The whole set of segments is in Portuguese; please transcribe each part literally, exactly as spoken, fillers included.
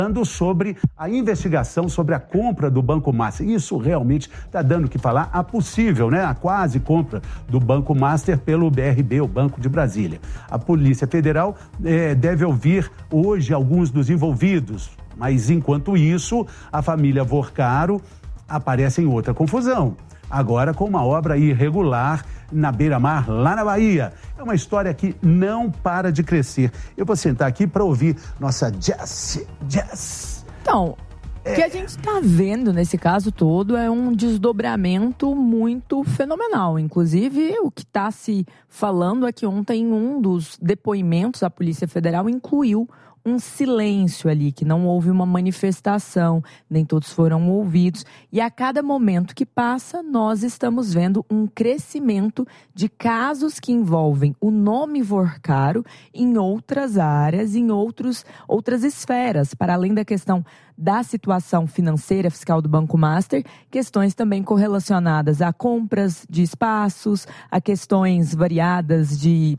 sobre a investigação sobre a compra do Banco Master. Isso realmente está dando o que falar, a possível, né? A quase compra do Banco Master pelo B R B, o Banco de Brasília. A Polícia Federal eh, deve ouvir hoje alguns dos envolvidos, mas enquanto isso, a família Vorcaro aparece em outra confusão. Agora com uma obra irregular na beira-mar, lá na Bahia. É uma história que não para de crescer. Eu vou sentar aqui para ouvir nossa Jess. Jess. Então, é... o que a gente está vendo nesse caso todo é um desdobramento muito fenomenal. Inclusive, o que está se falando é que ontem um dos depoimentos da Polícia Federal incluiu um silêncio ali, que não houve uma manifestação, nem todos foram ouvidos. E a cada momento que passa, nós estamos vendo um crescimento de casos que envolvem o nome Vorcaro em outras áreas, em outros, outras esferas, para além da questão da situação financeira fiscal do Banco Master, questões também correlacionadas a compras de espaços, a questões variadas de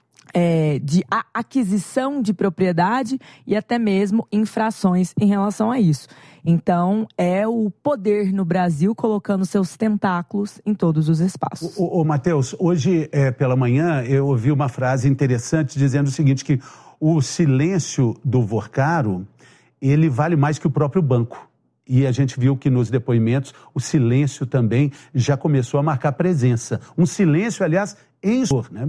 É, de aquisição de propriedade e até mesmo infrações em relação a isso. Então, é o poder no Brasil colocando seus tentáculos em todos os espaços. Ô, ô Matheus, hoje é, pela manhã eu ouvi uma frase interessante dizendo o seguinte, que o silêncio do Vorcaro, ele vale mais que o próprio banco. E a gente viu que nos depoimentos o silêncio também já começou a marcar presença. Um silêncio, aliás, em dor, né?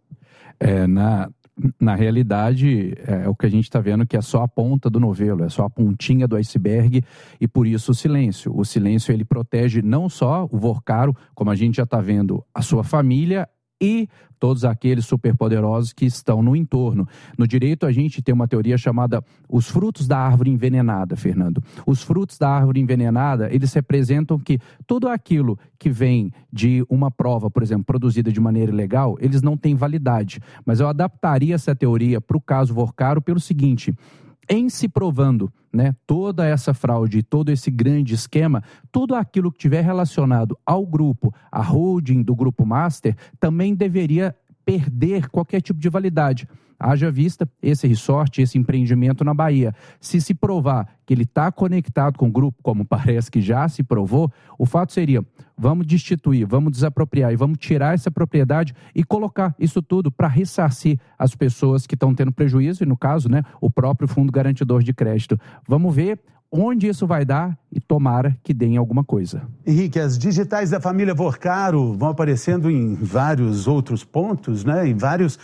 É, na, na realidade, é o que a gente está vendo que é só a ponta do novelo, é só a pontinha do iceberg e por isso o silêncio. O silêncio ele protege não só o Vorcaro, como a gente já está vendo, a sua família e todos aqueles superpoderosos que estão no entorno. No direito, a gente tem uma teoria chamada os frutos da árvore envenenada, Fernando. Os frutos da árvore envenenada, eles representam que tudo aquilo que vem de uma prova, por exemplo, produzida de maneira ilegal, eles não têm validade. Mas eu adaptaria essa teoria para o caso Vorcaro pelo seguinte: em se provando, né, toda essa fraude, todo esse grande esquema, tudo aquilo que tiver relacionado ao grupo, a holding do Grupo Master, também deveria perder qualquer tipo de validade. Haja vista esse resort, esse empreendimento na Bahia. Se se provar que ele está conectado com o grupo, como parece que já se provou, o fato seria, vamos destituir, vamos desapropriar e vamos tirar essa propriedade e colocar isso tudo para ressarcir as pessoas que estão tendo prejuízo, e no caso, né, o próprio Fundo Garantidor de Crédito. Vamos ver onde isso vai dar e tomara que dê em alguma coisa. Henrique, as digitais da família Vorcaro vão aparecendo em vários outros pontos, né? Em, vários,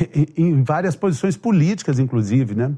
em várias posições políticas, inclusive, né?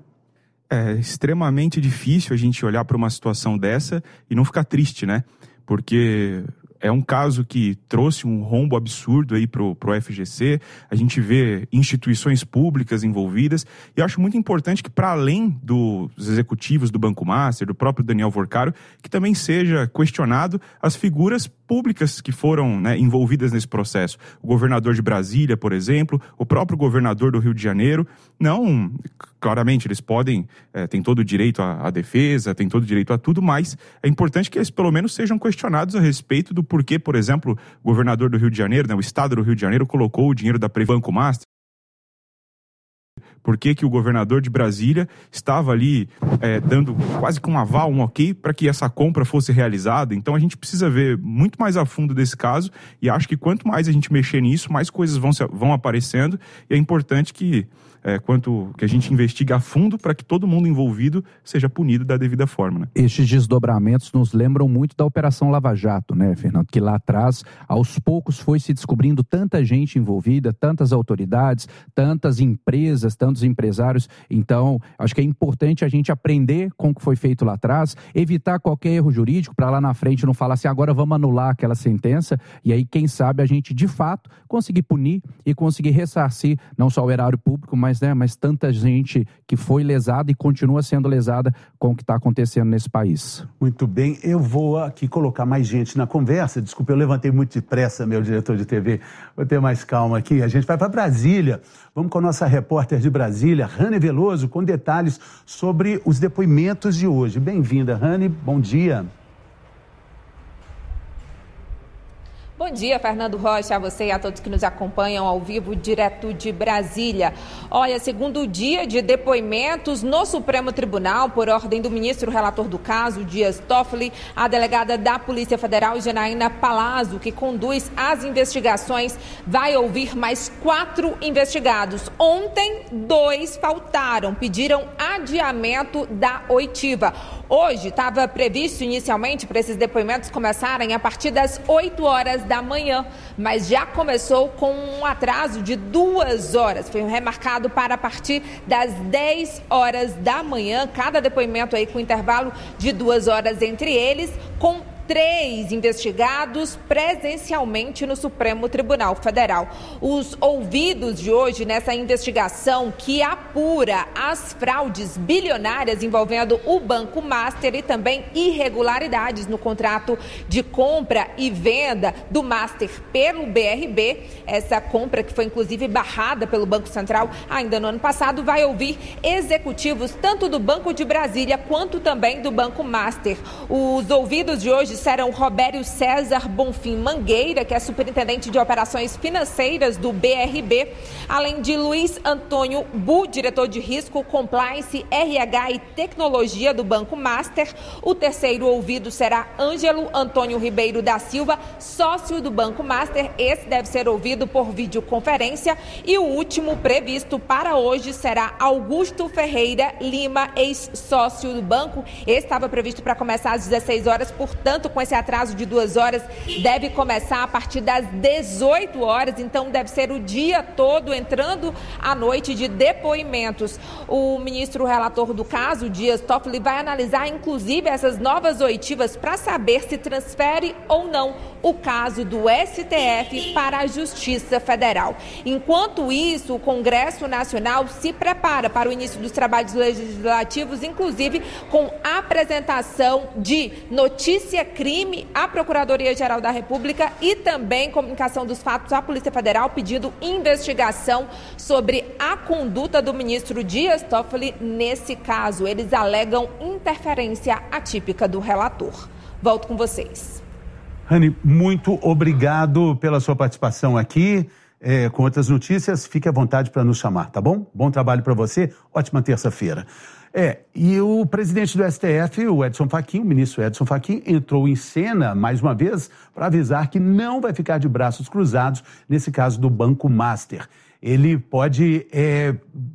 É extremamente difícil a gente olhar para uma situação dessa e não ficar triste, né? Porque é um caso que trouxe um rombo absurdo aí pro, pro F G C, a gente vê instituições públicas envolvidas, e eu acho muito importante que, para além dos executivos do Banco Master, do próprio Daniel Vorcaro, que também seja questionado as figuras públicas que foram, né, envolvidas nesse processo. O governador de Brasília, por exemplo, o próprio governador do Rio de Janeiro. Não, claramente, eles podem, é, têm todo o direito à, à defesa, têm todo o direito a tudo, mas é importante que eles pelo menos sejam questionados a respeito do porquê, por exemplo, o governador do Rio de Janeiro, né, o estado do Rio de Janeiro, colocou o dinheiro da Banco Master. Por que que o governador de Brasília estava ali é, dando quase que um aval, um ok, para que essa compra fosse realizada. Então a gente precisa ver muito mais a fundo desse caso, e acho que quanto mais a gente mexer nisso, mais coisas vão, vão aparecendo, e é importante que, é, quanto, que a gente investigue a fundo para que todo mundo envolvido seja punido da devida forma, né? Estes desdobramentos nos lembram muito da Operação Lava Jato, né, Fernando? Que lá atrás, aos poucos, foi se descobrindo tanta gente envolvida, tantas autoridades, tantas empresas, tantos empresários. Então, acho que é importante a gente aprender com o que foi feito lá atrás, evitar qualquer erro jurídico para lá na frente não falar assim, agora vamos anular aquela sentença, e aí, quem sabe, a gente, de fato, conseguir punir e conseguir ressarcir não só o erário público, mas, né, mas tanta gente que foi lesada e continua sendo lesada com o que está acontecendo nesse país. Muito bem, eu vou aqui colocar mais gente na conversa. Desculpa, eu levantei muito depressa, meu diretor de T V. Vou ter mais calma aqui. A gente vai para Brasília. Vamos com a nossa repórter de Brasília, Rani Veloso, com detalhes sobre os depoimentos de hoje. Bem-vinda, Rani. Bom dia. Bom dia, Fernando Rocha, a você e a todos que nos acompanham ao vivo, direto de Brasília. Olha, segundo dia de depoimentos no Supremo Tribunal, por ordem do ministro relator do caso, Dias Toffoli, a delegada da Polícia Federal, Janaína Palazzo, que conduz as investigações, vai ouvir mais quatro investigados. Ontem, dois faltaram, pediram adiamento da oitiva. Hoje estava previsto inicialmente para esses depoimentos começarem a partir das oito horas da manhã, mas já começou com um atraso de duas horas. Foi remarcado para a partir das dez horas da manhã, cada depoimento aí com intervalo de duas horas entre eles, com três investigados presencialmente no Supremo Tribunal Federal. Os ouvidos de hoje nessa investigação que apura as fraudes bilionárias envolvendo o Banco Master e também irregularidades no contrato de compra e venda do Master pelo B R B. Essa compra, que foi inclusive barrada pelo Banco Central ainda no ano passado, vai ouvir executivos tanto do Banco de Brasília quanto também do Banco Master. Os ouvidos de hoje serão Robério César Bonfim Mangueira, que é superintendente de operações financeiras do B R B, além de Luiz Antônio Bu, diretor de risco, compliance, R H e tecnologia do Banco Master. O terceiro ouvido será Ângelo Antônio Ribeiro da Silva, sócio do Banco Master. Esse deve ser ouvido por videoconferência. E o último previsto para hoje será Augusto Ferreira Lima, ex-sócio do banco. Esse estava previsto para começar às dezesseis horas, portanto, com esse atraso de duas horas, deve começar a partir das dezoito horas, então deve ser o dia todo, entrando à noite de depoimentos. O ministro relator do caso, Dias Toffoli, vai analisar inclusive essas novas oitivas para saber se transfere ou não o caso do S T F para a Justiça Federal. Enquanto isso, o Congresso Nacional se prepara para o início dos trabalhos legislativos, inclusive com a apresentação de notícia-crime à Procuradoria-Geral da República e também comunicação dos fatos à Polícia Federal, pedindo investigação sobre a conduta do ministro Dias Toffoli nesse caso. Eles alegam interferência atípica do relator. Volto com vocês. Rani, muito obrigado pela sua participação aqui. É, com outras notícias, fique à vontade para nos chamar, tá bom? Bom trabalho para você, ótima terça-feira. É, e o presidente do S T F, o Edson Fachin, o ministro Edson Fachin, entrou em cena, mais uma vez, para avisar que não vai ficar de braços cruzados nesse caso do Banco Master. Ele pode, é,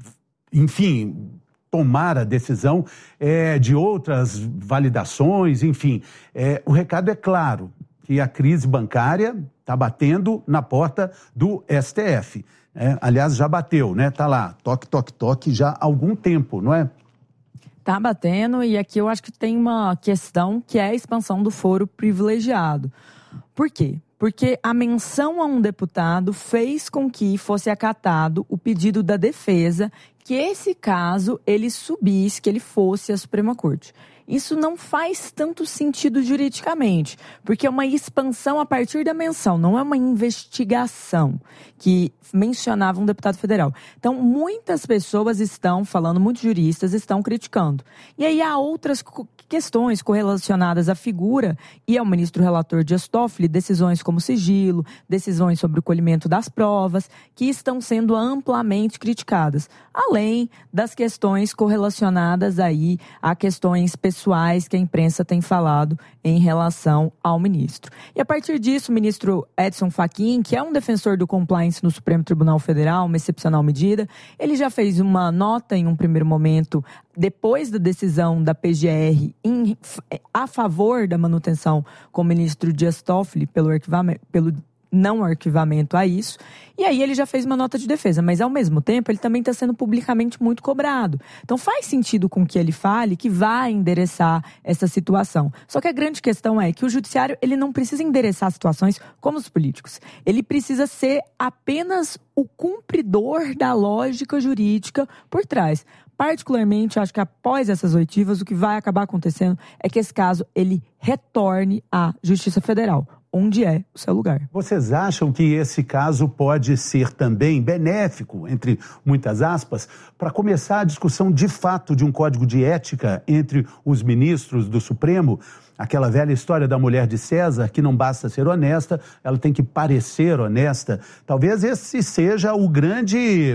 enfim, tomar a decisão é, de outras validações, enfim. É, o recado é claro, que a crise bancária está batendo na porta do S T F. É, aliás, já bateu, né? Está lá, toque, toque, toque, já há algum tempo, não é? Tá batendo, e aqui eu acho que tem uma questão que é a expansão do foro privilegiado. Por quê? Porque a menção a um deputado fez com que fosse acatado o pedido da defesa que esse caso ele subisse, que ele fosse à Suprema Corte. Isso não faz tanto sentido juridicamente, porque é uma expansão a partir da menção, não é uma investigação que mencionava um deputado federal. Então, muitas pessoas estão falando, muitos juristas estão criticando. E aí há outras questões correlacionadas à figura e ao ministro relator Dias Toffoli, decisões como sigilo, decisões sobre o colhimento das provas, que estão sendo amplamente criticadas, além das questões correlacionadas aí a questões pessoais que a imprensa tem falado em relação ao ministro. E a partir disso, o ministro Edson Fachin, que é um defensor do compliance no Supremo Tribunal Federal, uma excepcional medida, ele já fez uma nota em um primeiro momento, depois da decisão da P G R em, a favor da manutenção com o ministro Dias Toffoli pelo arquivamento, pelo não arquivamento a isso, e aí ele já fez uma nota de defesa, mas ao mesmo tempo ele também está sendo publicamente muito cobrado. Então faz sentido com que ele fale que vai endereçar essa situação. Só que a grande questão é que o judiciário ele não precisa endereçar situações como os políticos. Ele precisa ser apenas o cumpridor da lógica jurídica por trás. Particularmente, acho que após essas oitivas, o que vai acabar acontecendo é que esse caso ele retorne à Justiça Federal. onde é o seu lugar. Vocês acham que esse caso pode ser também benéfico, entre muitas aspas, para começar a discussão de fato de um código de ética entre os ministros do Supremo? Aquela velha história da mulher de César, que não basta ser honesta, ela tem que parecer honesta. Talvez esse seja o grande,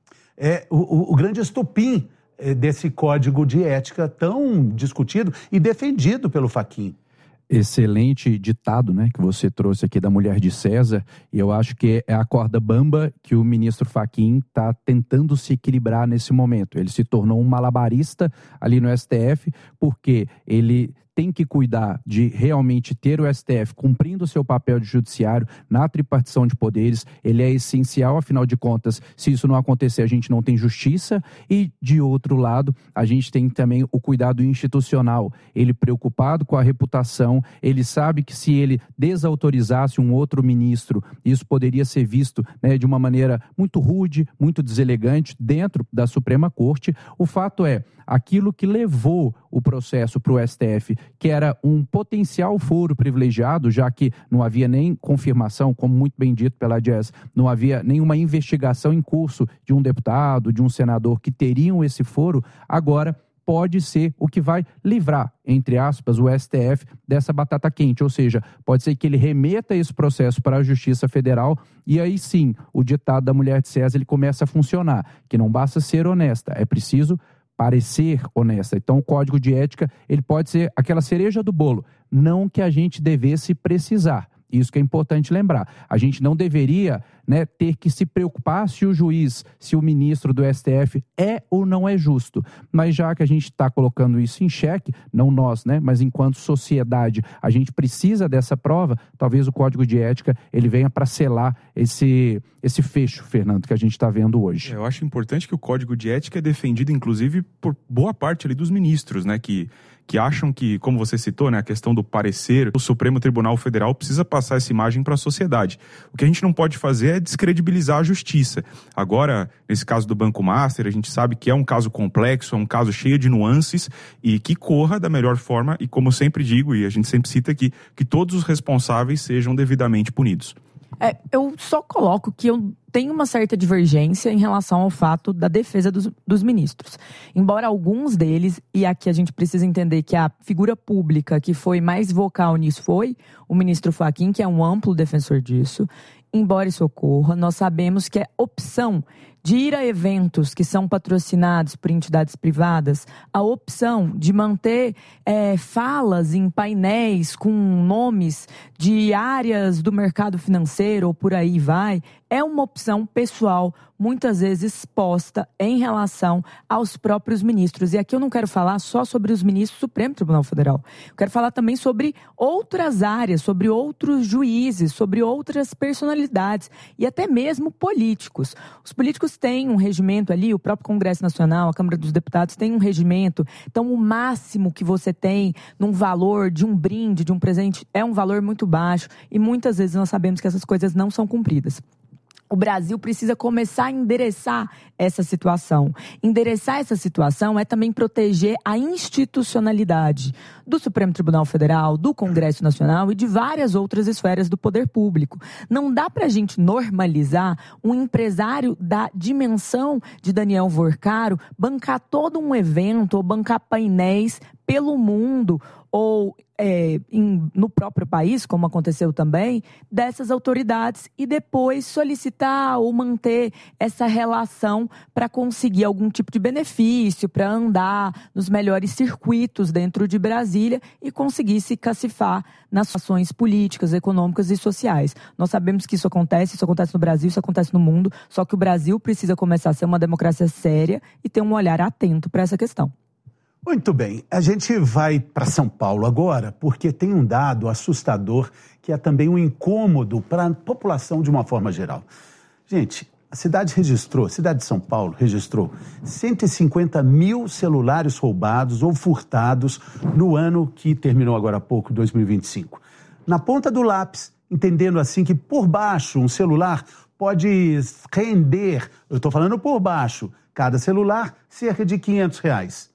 é, o, o grande estopim é, desse código de ética tão discutido e defendido pelo Fachin. Excelente ditado, né, que você trouxe aqui da mulher de César, e eu acho que é a corda bamba que o ministro Fachin está tentando se equilibrar nesse momento. Ele se tornou um malabarista ali no S T F, porque ele tem que cuidar de realmente ter o S T F cumprindo o seu papel de judiciário na tripartição de poderes. Ele é essencial, afinal de contas, se isso não acontecer, a gente não tem justiça. E, de outro lado, a gente tem também o cuidado institucional. Ele preocupado com a reputação, ele sabe que se ele desautorizasse um outro ministro, isso poderia ser visto, né, de uma maneira muito rude, muito deselegante dentro da Suprema Corte. O fato é, aquilo que levou o processo para o S T F, que era um potencial foro privilegiado, já que não havia nem confirmação, como muito bem dito pela Jess, não havia nenhuma investigação em curso de um deputado, de um senador que teriam esse foro, agora pode ser o que vai livrar, entre aspas, o S T F dessa batata quente, ou seja, pode ser que ele remeta esse processo para a Justiça Federal e aí sim, o ditado da mulher de César ele começa a funcionar, que não basta ser honesta, é preciso parecer honesta. Então, o código de ética, ele pode ser aquela cereja do bolo, não que a gente devesse precisar. Isso que é importante lembrar. A gente não deveria, né, ter que se preocupar se o juiz, se o ministro do S T F é ou não é justo. Mas já que a gente está colocando isso em xeque, não nós, né, mas enquanto sociedade, a gente precisa dessa prova, talvez o Código de Ética ele venha para selar esse, esse fecho, Fernando, que a gente está vendo hoje. Eu acho importante que o Código de Ética é defendido, inclusive, por boa parte ali dos ministros, né, que... que acham que, como você citou, né, a questão do parecer, o Supremo Tribunal Federal precisa passar essa imagem para a sociedade. O que a gente não pode fazer é descredibilizar a justiça. Agora, nesse caso do Banco Master, a gente sabe que é um caso complexo, é um caso cheio de nuances e que corra da melhor forma e, como eu sempre digo, e a gente sempre cita aqui, que todos os responsáveis sejam devidamente punidos. É, eu só coloco que eu tenho uma certa divergência em relação ao fato da defesa dos, dos ministros. Embora alguns deles, e aqui a gente precisa entender que a figura pública que foi mais vocal nisso foi o ministro Fachin, que é um amplo defensor disso. Embora isso ocorra, nós sabemos que é opção de ir a eventos que são patrocinados por entidades privadas, a opção de manter é, falas em painéis com nomes de áreas do mercado financeiro ou por aí vai, é uma opção pessoal, muitas vezes exposta em relação aos próprios ministros. E aqui eu não quero falar só sobre os ministros do Supremo Tribunal Federal. Eu quero falar também sobre outras áreas, sobre outros juízes, sobre outras personalidades e até mesmo políticos. Os políticos têm um regimento ali, o próprio Congresso Nacional, a Câmara dos Deputados tem um regimento. Então, o máximo que você tem num valor de um brinde, de um presente, é um valor muito baixo e muitas vezes nós sabemos que essas coisas não são cumpridas. O Brasil precisa começar a endereçar essa situação. Endereçar essa situação é também proteger a institucionalidade do Supremo Tribunal Federal, do Congresso Nacional e de várias outras esferas do poder público. Não dá para a gente normalizar um empresário da dimensão de Daniel Vorcaro bancar todo um evento ou bancar painéis pelo mundo ou é, em, no próprio país, como aconteceu também, dessas autoridades e depois solicitar ou manter essa relação para conseguir algum tipo de benefício, para andar nos melhores circuitos dentro de Brasília e conseguir se cacifar nas ações políticas, econômicas e sociais. Nós sabemos que isso acontece, isso acontece no Brasil, isso acontece no mundo, só que o Brasil precisa começar a ser uma democracia séria e ter um olhar atento para essa questão. Muito bem, a gente vai para São Paulo agora, porque tem um dado assustador que é também um incômodo para a população de uma forma geral. Gente, a cidade registrou, a cidade de São Paulo registrou cento e cinquenta mil celulares roubados ou furtados no ano que terminou agora há pouco, dois mil e vinte e cinco. Na ponta do lápis, entendendo assim que por baixo um celular pode render, eu estou falando por baixo, cada celular cerca de quinhentos reais.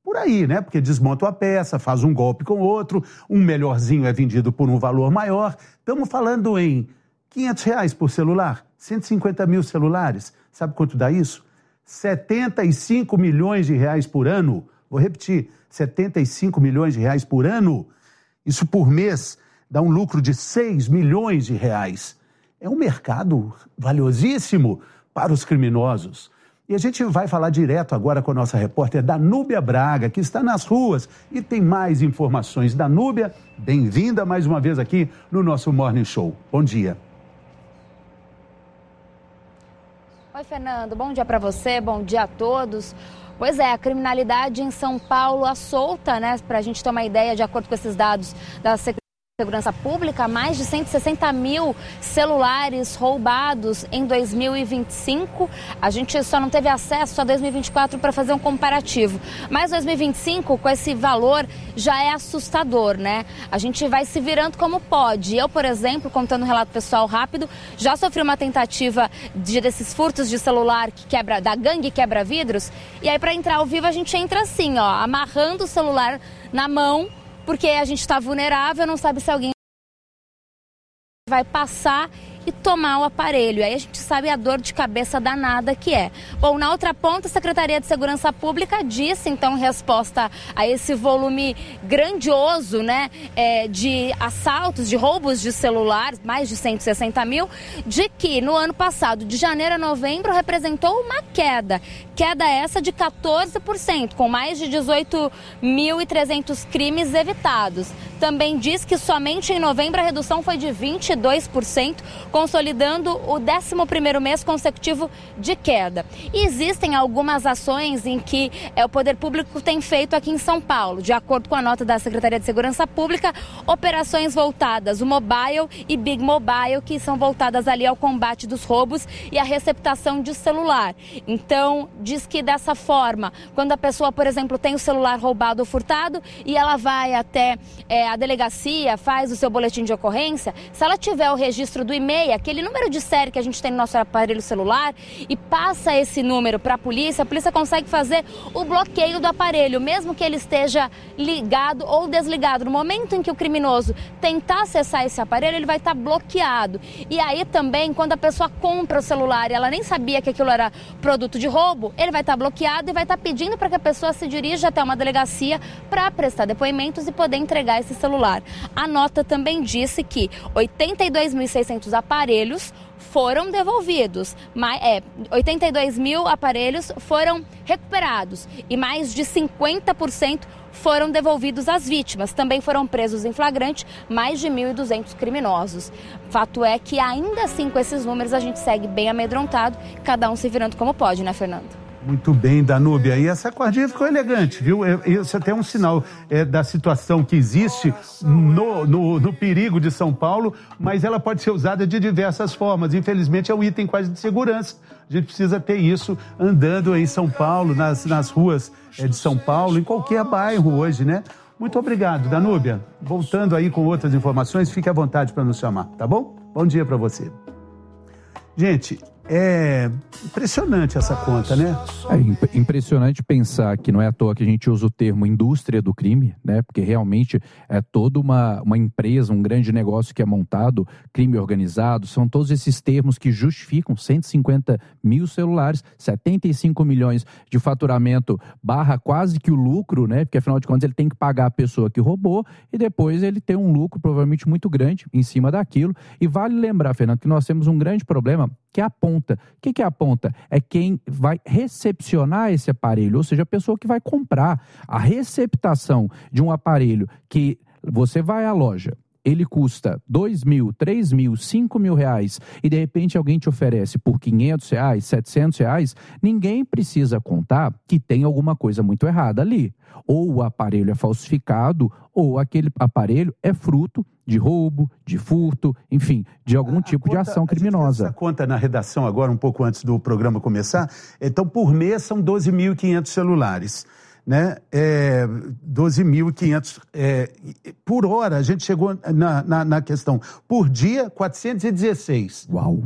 por aí, né? Porque desmonta a peça, faz um golpe com outro, um melhorzinho é vendido por um valor maior. Estamos falando em quinhentos reais por celular, cento e cinquenta mil celulares. Sabe quanto dá isso? setenta e cinco milhões de reais por ano. Vou repetir, setenta e cinco milhões de reais por ano. Isso por mês dá um lucro de seis milhões de reais. É um mercado valiosíssimo para os criminosos. E a gente vai falar direto agora com a nossa repórter Danúbia Braga, que está nas ruas e tem mais informações. Danúbia, bem-vinda mais uma vez aqui no nosso Morning Show. Bom dia. Oi, Fernando. Bom dia para você, bom dia a todos. Pois é, a criminalidade em São Paulo à solta, né? Para a gente ter uma ideia, de acordo com esses dados da Secretaria de Segurança Pública, mais de cento e sessenta mil celulares roubados em dois mil e vinte e cinco. A gente só não teve acesso a dois mil e vinte e quatro para fazer um comparativo. Mas dois mil e vinte e cinco, com esse valor, já é assustador, né? A gente vai se virando como pode. Eu, por exemplo, contando um relato pessoal rápido, já sofri uma tentativa de, desses furtos de celular que quebra, da gangue quebra-vidros. E aí, para entrar ao vivo, a gente entra assim, ó, amarrando o celular na mão, porque a gente está vulnerável, não sabe se alguém vai passar e tomar o aparelho. Aí a gente sabe a dor de cabeça danada que é. Bom, na outra ponta, a Secretaria de Segurança Pública disse, então, em resposta a esse volume grandioso, né, é, de assaltos, de roubos de celulares, mais de cento e sessenta mil, de que no ano passado, de janeiro a novembro, representou uma queda. Queda essa de quatorze por cento, com mais de dezoito mil e trezentos crimes evitados. Também diz que somente em novembro a redução foi de vinte e dois por cento, consolidando o décimo primeiro mês consecutivo de queda. E existem algumas ações em que é, o poder público tem feito aqui em São Paulo. De acordo com a nota da Secretaria de Segurança Pública, operações voltadas, o Mobile e Big Mobile, que são voltadas ali ao combate dos roubos e à receptação de celular. Então, diz que dessa forma, quando a pessoa, por exemplo, tem o celular roubado ou furtado e ela vai até é, a delegacia, faz o seu boletim de ocorrência, se ela tiver o registro do e-mail, aquele número de série que a gente tem no nosso aparelho celular, e passa esse número para a polícia, a polícia consegue fazer o bloqueio do aparelho, mesmo que ele esteja ligado ou desligado. No momento em que o criminoso tentar acessar esse aparelho, ele vai estar bloqueado. E aí também, quando a pessoa compra o celular e ela nem sabia que aquilo era produto de roubo, ele vai estar bloqueado e vai estar pedindo para que a pessoa se dirija até uma delegacia para prestar depoimentos e poder entregar esse celular. A nota também disse que oitenta e dois mil e seiscentos aparelhos foram devolvidos, mais, é, oitenta e dois mil aparelhos foram recuperados e mais de cinquenta por cento foram devolvidos às vítimas. Também foram presos em flagrante mais de mil e duzentos criminosos. Fato é que ainda assim, com esses números, a gente segue bem amedrontado, cada um se virando como pode, né, Fernando? Muito bem, Danúbia. E essa cordinha ficou elegante, viu? Isso até é um sinal é, da situação que existe no, no, no perigo de São Paulo, mas ela pode ser usada de diversas formas. Infelizmente, é um item quase de segurança. A gente precisa ter isso andando em São Paulo, nas, nas ruas é, de São Paulo, em qualquer bairro hoje, né? Muito obrigado, Danúbia. Voltando aí com outras informações, fique à vontade para nos chamar, tá bom? Bom dia para você. Gente, é impressionante essa conta, né? É impressionante pensar que não é à toa que a gente usa o termo indústria do crime, né? Porque realmente é toda uma, uma empresa, um grande negócio que é montado, crime organizado, são todos esses termos que justificam cento e cinquenta mil celulares, setenta e cinco milhões de faturamento, barra quase que o lucro, né? Porque afinal de contas ele tem que pagar a pessoa que roubou e depois ele tem um lucro provavelmente muito grande em cima daquilo. E vale lembrar, Fernando, que nós temos um grande problema, que é a ponta. O que é a ponta? É quem vai recepcionar esse aparelho, ou seja, a pessoa que vai comprar. A receptação de um aparelho que você vai à loja, ele custa dois mil, três mil, cinco mil reais e de repente alguém te oferece por quinhentos reais, setecentos reais, ninguém precisa contar que tem alguma coisa muito errada ali. Ou o aparelho é falsificado, ou aquele aparelho é fruto de roubo, de furto, enfim, de algum a tipo conta, de ação criminosa. A gente fez essa conta na redação agora, um pouco antes do programa começar. Então, por mês são doze mil e quinhentos celulares, né? É, doze mil e quinhentos é, por hora. A gente chegou na, na, na questão. Por dia, quatrocentos e dezesseis. Uau!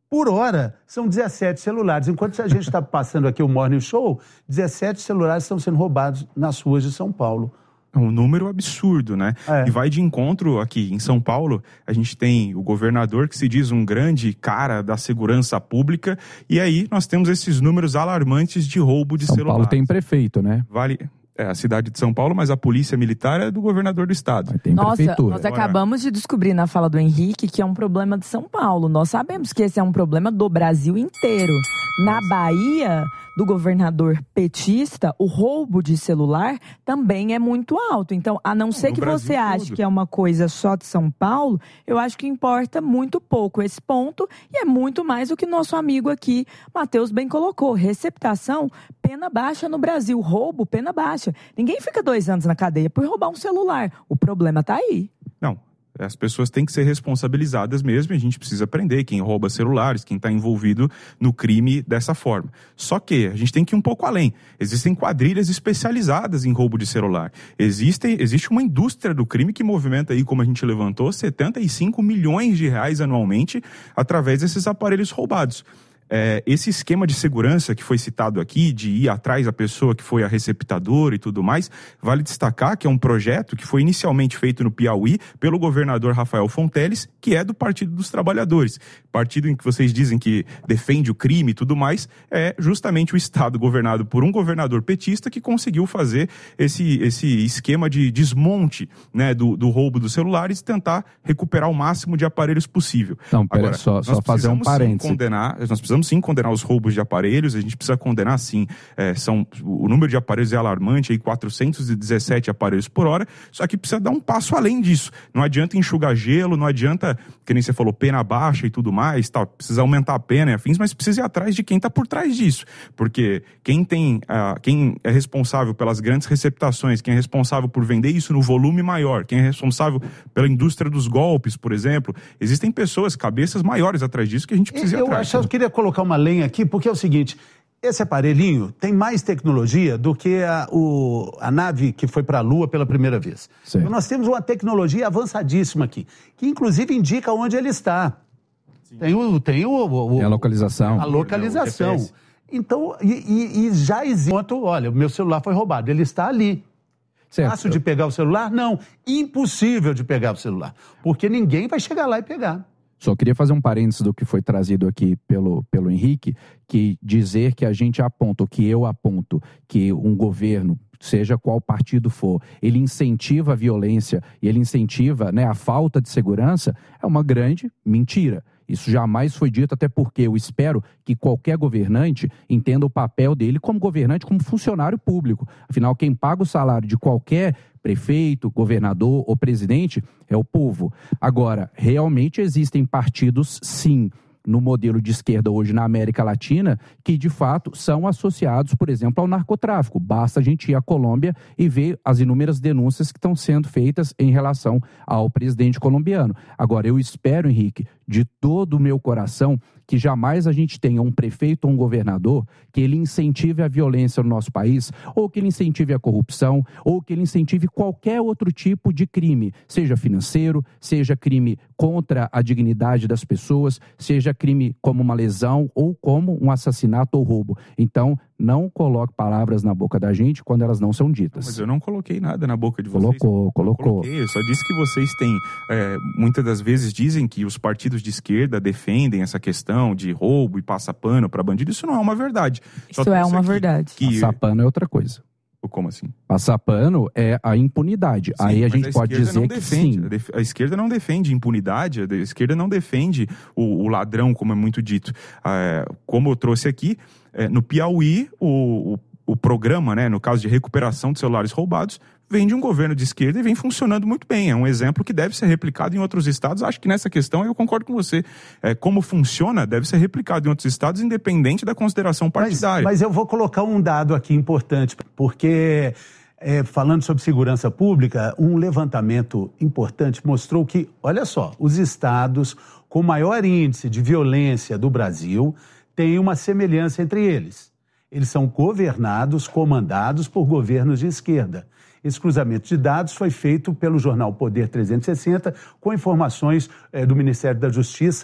Por hora, são dezessete celulares. Enquanto a gente está passando aqui o Morning Show, dezessete celulares estão sendo roubados nas ruas de São Paulo. É um número absurdo, né? É. E vai de encontro aqui em São Paulo, a gente tem o governador que se diz um grande cara da segurança pública, e aí nós temos esses números alarmantes de roubo de São celulares. Paulo tem prefeito, né? Vale... É a cidade de São Paulo, mas a polícia militar é do governador do estado. Tem Nossa, prefeitura. nós acabamos de descobrir na fala do Henrique que é um problema de São Paulo. Nós sabemos que esse é um problema do Brasil inteiro. Na Bahia, do governador petista, o roubo de celular também é muito alto. Então, a não ser que você ache que é uma coisa só de São Paulo, eu acho que importa muito pouco esse ponto e é muito mais o que nosso amigo aqui, Matheus, bem colocou. Receptação, pena baixa no Brasil. Roubo, pena baixa. Ninguém fica dois anos na cadeia por roubar um celular. O problema tá aí. Não. As pessoas têm que ser responsabilizadas mesmo e a gente precisa aprender quem rouba celulares, quem está envolvido no crime dessa forma. Só que a gente tem que ir um pouco além. Existem quadrilhas especializadas em roubo de celular. Existe, existe uma indústria do crime que movimenta aí, como a gente levantou, setenta e cinco milhões de reais anualmente através desses aparelhos roubados. É, esse esquema de segurança que foi citado aqui, de ir atrás da pessoa que foi a receptadora e tudo mais, vale destacar que é um projeto que foi inicialmente feito no Piauí pelo governador Rafael Fonteles, que é do Partido dos Trabalhadores. Partido em que vocês dizem que defende o crime e tudo mais, é justamente o estado governado por um governador petista que conseguiu fazer esse, esse esquema de desmonte, né, do, do roubo dos celulares e tentar recuperar o máximo de aparelhos possível. Não, pera, Agora, só, só fazer um parênteses. Condenar, nós precisamos sim condenar os roubos de aparelhos, a gente precisa condenar sim, é, são, o número de aparelhos é alarmante, aí quatrocentos e dezessete aparelhos por hora, só que precisa dar um passo além disso. Não adianta enxugar gelo, não adianta, que nem você falou, pena baixa e tudo mais, tal, precisa aumentar a pena e afins, mas precisa ir atrás de quem está por trás disso, porque quem tem, uh, quem é responsável pelas grandes receptações, quem é responsável por vender isso no volume maior, quem é responsável pela indústria dos golpes, por exemplo, existem pessoas, cabeças maiores atrás disso que a gente precisa ir eu atrás. Acho, eu queria colocar uma lenha aqui, porque é o seguinte, esse aparelhinho tem mais tecnologia do que a, o, a nave que foi para a Lua pela primeira vez. Então, nós temos uma tecnologia avançadíssima aqui, que inclusive indica onde ele está. Tem, o, tem, o, o, tem a localização. A localização. Então, e, e, e já existe, olha, o meu celular foi roubado, ele está ali. Certo. Fácil de pegar o celular? Não, impossível de pegar o celular, porque ninguém vai chegar lá e pegar. Só queria fazer um parênteses do que foi trazido aqui pelo, pelo Henrique, que dizer que a gente aponta, ou que eu aponto, que um governo, seja qual partido for, ele incentiva a violência e ele incentiva, né, a falta de segurança, é uma grande mentira. Isso jamais foi dito, até porque eu espero que qualquer governante entenda o papel dele como governante, como funcionário público. Afinal, quem paga o salário de qualquer prefeito, governador ou presidente é o povo. Agora, realmente existem partidos, sim, no modelo de esquerda hoje na América Latina, que de fato são associados, por exemplo, ao narcotráfico. Basta a gente ir à Colômbia e ver as inúmeras denúncias que estão sendo feitas em relação ao presidente colombiano. Agora, eu espero, Henrique, de todo o meu coração, que jamais a gente tenha um prefeito ou um governador que ele incentive a violência no nosso país, ou que ele incentive a corrupção, ou que ele incentive qualquer outro tipo de crime, seja financeiro, seja crime contra a dignidade das pessoas, seja crime como uma lesão ou como um assassinato ou roubo. Então, não coloque palavras na boca da gente quando elas não são ditas. Mas eu não coloquei nada na boca de vocês. Colocou, colocou. Eu coloquei, eu só disse que vocês têm, é, muitas das vezes dizem que os partidos de esquerda defendem essa questão de roubo e passa pano para bandido. Isso não é uma verdade. Isso só é uma verdade. Que... Passar pano é outra coisa. Como assim? Passar pano é a impunidade. Sim, aí a gente a pode dizer que sim. A esquerda não defende impunidade, a esquerda não defende o, o ladrão, como é muito dito. É, como eu trouxe aqui, é, no Piauí, o, o, o programa, né, no caso de recuperação de celulares roubados, vem de um governo de esquerda e vem funcionando muito bem. É um exemplo que deve ser replicado em outros estados. Acho que nessa questão eu concordo com você. É, como funciona, deve ser replicado em outros estados, independente da consideração partidária. Mas, mas eu vou colocar um dado aqui importante, porque, é, falando sobre segurança pública, um levantamento importante mostrou que, olha só, os estados com maior índice de violência do Brasil têm uma semelhança entre eles. Eles são governados, comandados por governos de esquerda. Esse cruzamento de dados foi feito pelo jornal Poder trezentos e sessenta, com informações eh, do Ministério da Justiça.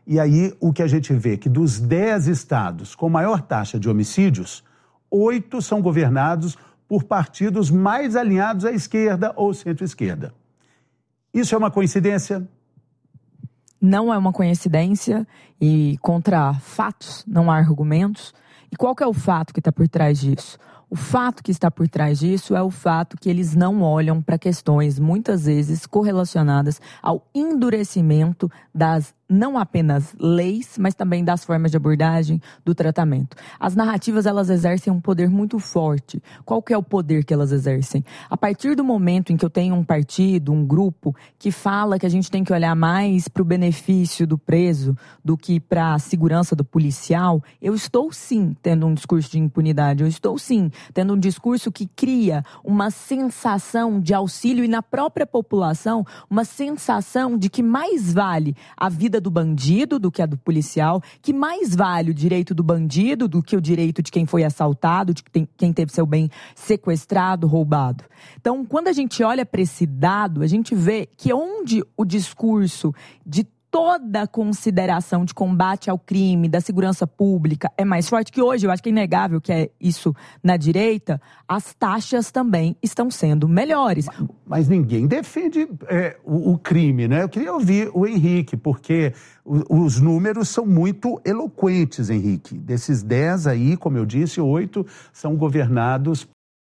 E aí o que a gente vê é que dos dez estados com maior taxa de homicídios, oito são governados por partidos mais alinhados à esquerda ou centro-esquerda. Isso é uma coincidência? Não é uma coincidência e contra fatos não há argumentos. E qual que é o fato que está por trás disso? O fato que está por trás disso é o fato que eles não olham para questões, muitas vezes, correlacionadas ao endurecimento das não apenas leis, mas também das formas de abordagem, do tratamento. As narrativas, elas exercem um poder muito forte. Qual que é o poder que elas exercem? A partir do momento em que eu tenho um partido, um grupo, que fala que a gente tem que olhar mais para o benefício do preso do que para a segurança do policial, eu estou sim tendo um discurso de impunidade, eu estou sim tendo um discurso que cria uma sensação de auxílio e na própria população, uma sensação de que mais vale a vida do bandido do que a do policial, que mais vale o direito do bandido do que o direito de quem foi assaltado, de quem teve seu bem sequestrado, roubado. Então, quando a gente olha para esse dado, a gente vê que onde o discurso de toda a consideração de combate ao crime, da segurança pública é mais forte, que hoje eu acho que é inegável que é isso na direita, as taxas também estão sendo melhores. Mas, mas ninguém defende é, o, o crime, né? Eu queria ouvir o Henrique, porque o, os números são muito eloquentes, Henrique. Desses dez aí, como eu disse, oito são governados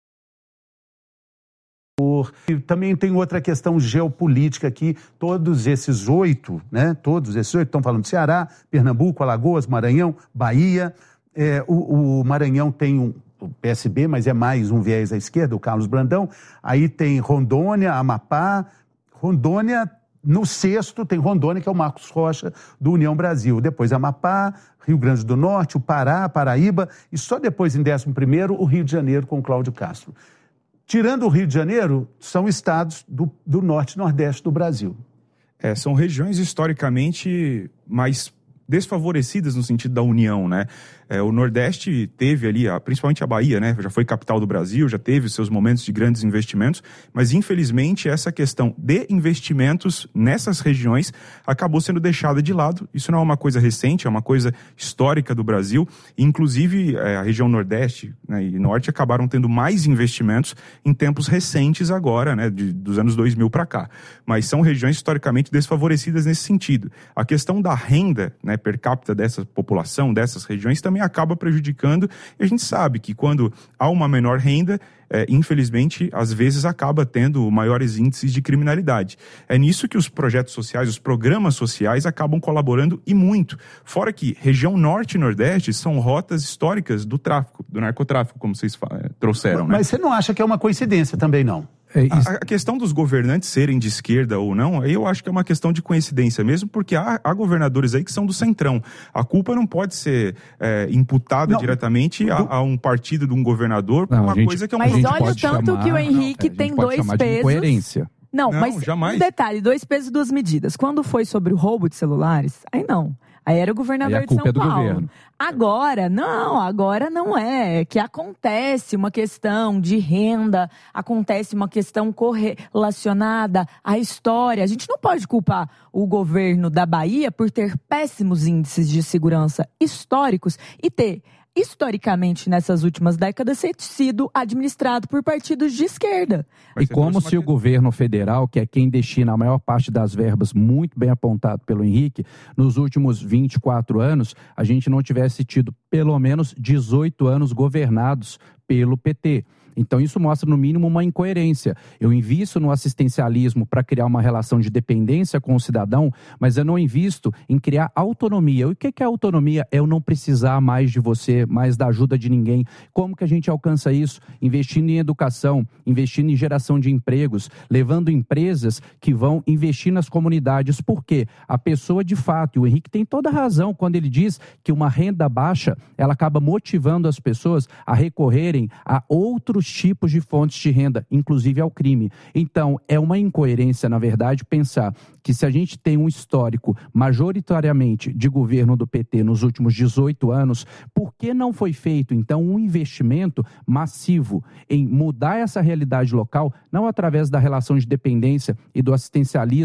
por... E também tem outra questão geopolítica aqui. Todos esses oito, né? Todos esses oito estão falando de Ceará, Pernambuco, Alagoas, Maranhão, Bahia. É, o, o Maranhão tem um, o P S B, mas é mais um viés à esquerda, o Carlos Brandão. Aí tem Rondônia, Amapá. Rondônia, no sexto, tem Rondônia, que é o Marcos Rocha, do União Brasil. Depois Amapá, Rio Grande do Norte, o Pará, Paraíba. E só depois, em décimo primeiro, o Rio de Janeiro, com o Cláudio Castro. Tirando o Rio de Janeiro, são estados do, do norte e nordeste do Brasil. É, são regiões historicamente mais desfavorecidas no sentido da união, né? É, o Nordeste teve ali, principalmente a Bahia, né? Já foi capital do Brasil, já teve seus momentos de grandes investimentos, mas infelizmente essa questão de investimentos nessas regiões acabou sendo deixada de lado. Isso não é uma coisa recente, é uma coisa histórica do Brasil. Inclusive, é, a região Nordeste, né, e Norte acabaram tendo mais investimentos em tempos recentes agora, né? De, dos anos dois mil para cá. Mas são regiões historicamente desfavorecidas nesse sentido. A questão da renda, né, per capita dessa população, dessas regiões, também acaba prejudicando, e a gente sabe que quando há uma menor renda, é, infelizmente, às vezes acaba tendo maiores índices de criminalidade. É nisso que os projetos sociais, os programas sociais acabam colaborando e muito. Fora que região norte e nordeste são rotas históricas do tráfico, do narcotráfico, como vocês trouxeram. Mas, né? Você não acha que é uma coincidência também, não? A, a questão dos governantes serem de esquerda ou não, eu acho que é uma questão de coincidência mesmo, porque há, há governadores aí que são do centrão. A culpa não pode ser é, imputada não, diretamente do... a, a um partido de um governador por uma gente, coisa que é um Mas problema. olha o tanto chamar, que o Henrique não, tem dois pesos. Incoerência. Não, não, mas jamais. um detalhe, dois pesos e duas medidas. Quando foi sobre o roubo de celulares, aí não. Aí era o governador aí a culpa de São é do Paulo. Governo. Agora, não, agora não é. Que acontece uma questão de renda, acontece uma questão correlacionada à história. A gente não pode culpar o governo da Bahia por ter péssimos índices de segurança históricos e ter, historicamente, nessas últimas décadas, ter sido administrado por partidos de esquerda. E como se o governo federal, que é quem destina a maior parte das verbas, muito bem apontado pelo Henrique, nos últimos vinte e quatro anos, a gente não tivesse tido pelo menos dezoito anos governados pelo P T. Então isso mostra no mínimo uma incoerência. Eu invisto no assistencialismo para criar uma relação de dependência com o cidadão, mas eu não invisto em criar autonomia. O que é autonomia? É eu não precisar mais de você, mais da ajuda de ninguém. Como que a gente alcança isso? Investindo em educação, investindo em geração de empregos, levando empresas que vão investir nas comunidades. Por quê? A pessoa de fato, e o Henrique tem toda a razão quando ele diz que uma renda baixa, ela acaba motivando as pessoas a recorrerem a outros tipos de fontes de renda, inclusive ao crime. Então, é uma incoerência, na verdade, pensar que se a gente tem um histórico majoritariamente de governo do P T nos últimos dezoito anos, por que não foi feito, então, um investimento massivo em mudar essa realidade local, não através da relação de dependência e do assistencialismo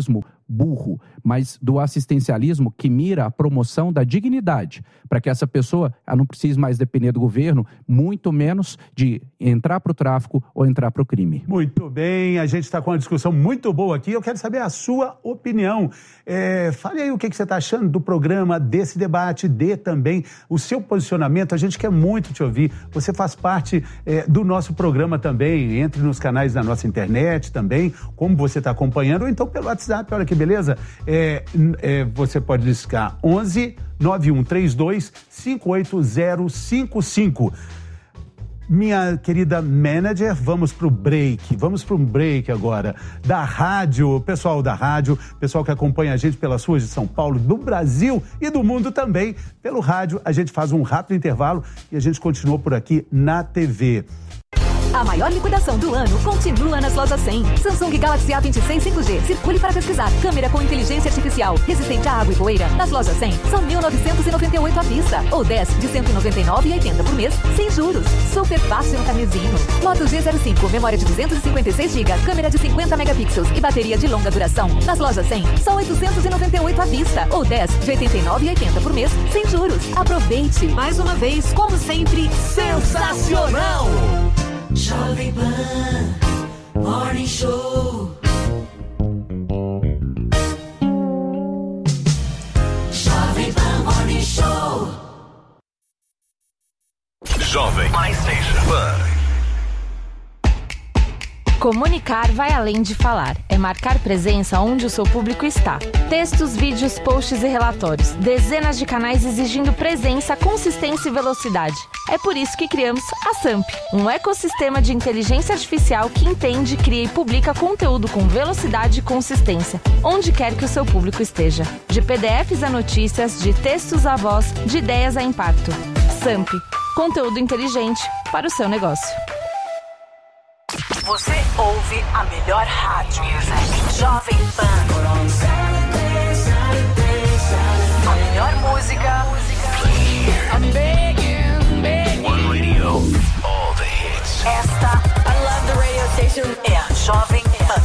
burro, mas do assistencialismo que mira a promoção da dignidade, para que essa pessoa ela não precise mais depender do governo, muito menos de entrar para o tráfico ou entrar para o crime. Muito bem, a gente está com uma discussão muito boa aqui, eu quero saber a sua opinião. É, fale aí o que, que você está achando do programa, desse debate, dê também o seu posicionamento, a gente quer muito te ouvir, você faz parte é, do nosso programa também, entre nos canais da nossa internet também, como você está acompanhando, ou então pelo WhatsApp, olha que beleza, é, é, você pode discar onze nove um três dois cinco oito zero cinco cinco. Minha querida manager, vamos pro break, vamos pro break agora, da rádio, pessoal da rádio, pessoal que acompanha a gente pelas ruas de São Paulo, do Brasil e do mundo também, pelo rádio, a gente faz um rápido intervalo e a gente continua por aqui na T V. A maior liquidação do ano continua nas lojas cem. Samsung Galaxy A vinte e seis cinco G. Circule para pesquisar. Câmera com inteligência artificial. Resistente a água e poeira. Nas lojas cem, são mil novecentos e noventa e oito à vista. Ou dez de cento e noventa e nove reais e oitenta por mês, sem juros. Super fácil no carnezinho. Moto G zero cinco, memória de duzentos e cinquenta e seis gigabytes. Câmera de cinquenta megapixels e bateria de longa duração. Nas lojas cem, só oitocentos e noventa e oito à vista. Ou dez de oitenta e nove reais e oitenta por mês, sem juros. Aproveite. Mais uma vez, como sempre, sensacional! Jovem Pan Morning Show. Jovem Pan Morning Show. Jovem Pan. Comunicar vai além de falar. É marcar presença onde o seu público está. Textos, vídeos, posts e relatórios. Dezenas de canais exigindo presença, consistência e velocidade. É por isso que criamos a Samp, um ecossistema de inteligência artificial que entende, cria e publica conteúdo com velocidade e consistência, onde quer que o seu público esteja. De P D Fs a notícias, de textos a voz, de ideias a impacto. Samp, conteúdo inteligente para o seu negócio. Você ouve a melhor rádio. Jovem Pan. A melhor música. I'm begging, begging. One radio, all the hits. Esta, I love the radio station. É a Jovem Pan.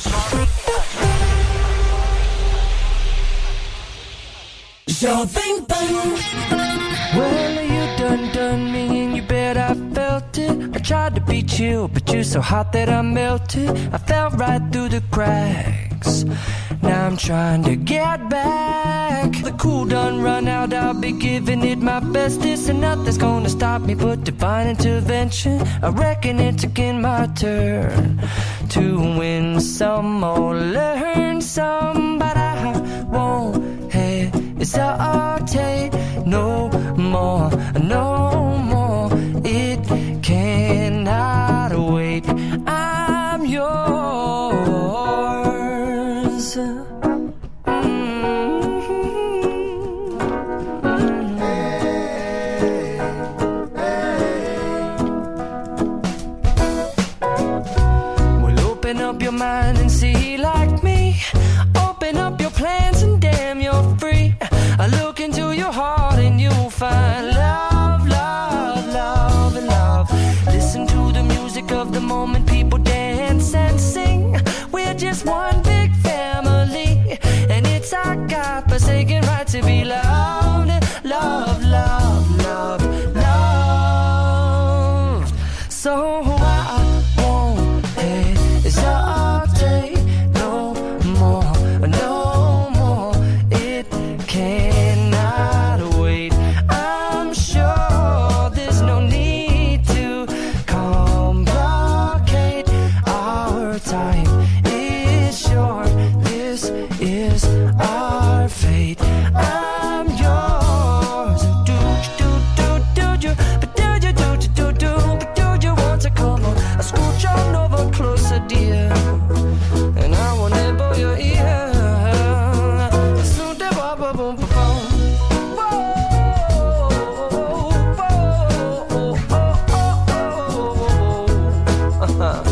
Jovem Pan. Well, you done done me and you bet I felt it. I tried to be chill, but you're so hot that I melted. I fell right through the cracks. Now I'm trying to get back. The cool done run out, I'll be giving it my bestest. And nothing's gonna stop me but divine intervention. I reckon it's again my turn to win some or learn some. But I won't hesitate no more, no more. It cannot wait. I'm yours. Up your mind and see like me. Open up your plans and damn you're free. I look into your heart and you'll find love, love, love, and love. Listen to the music of the moment, people dance and sing. We're just one big family, and it's our God-forsaken right to be loved, love, love, love, love. So I won't hesitate no more, no more. It cannot wait. I'm sure there's no need to complicate. Our time is short. This is our fate. I'm yours. Do do do do you? But do you do do do do? But do you want to come on? I scooch on over closer, dear, and I will nibble your ear. So da ba ba boom ba boom. Whoa, whoa, oh, oh, oh.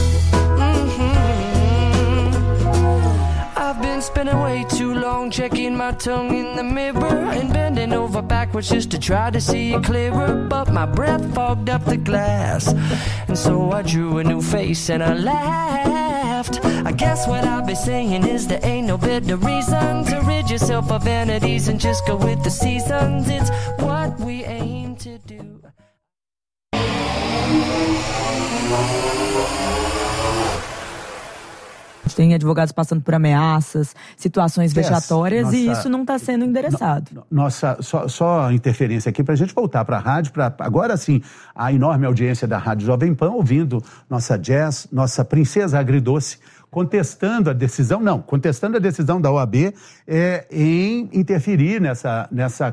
Mm-hmm. I've been spending way too long checking my tongue in the mirror and bending over backwards just to try to see it clearer. But my breath fogged up the glass, and so I drew a new face and I laughed. left. I guess what I'll be saying is there ain't no better reason to rid yourself of vanities and just go with the seasons. It's what we aim to do. Tem advogados passando por ameaças, situações vexatórias, nossa, e isso não está sendo endereçado. No, nossa, só, só interferência aqui para a gente voltar para a rádio, para agora sim, a enorme audiência da Rádio Jovem Pan, ouvindo nossa Jazz, nossa princesa agridoce, contestando a decisão, não, contestando a decisão da O A B é, em interferir nessa, nessa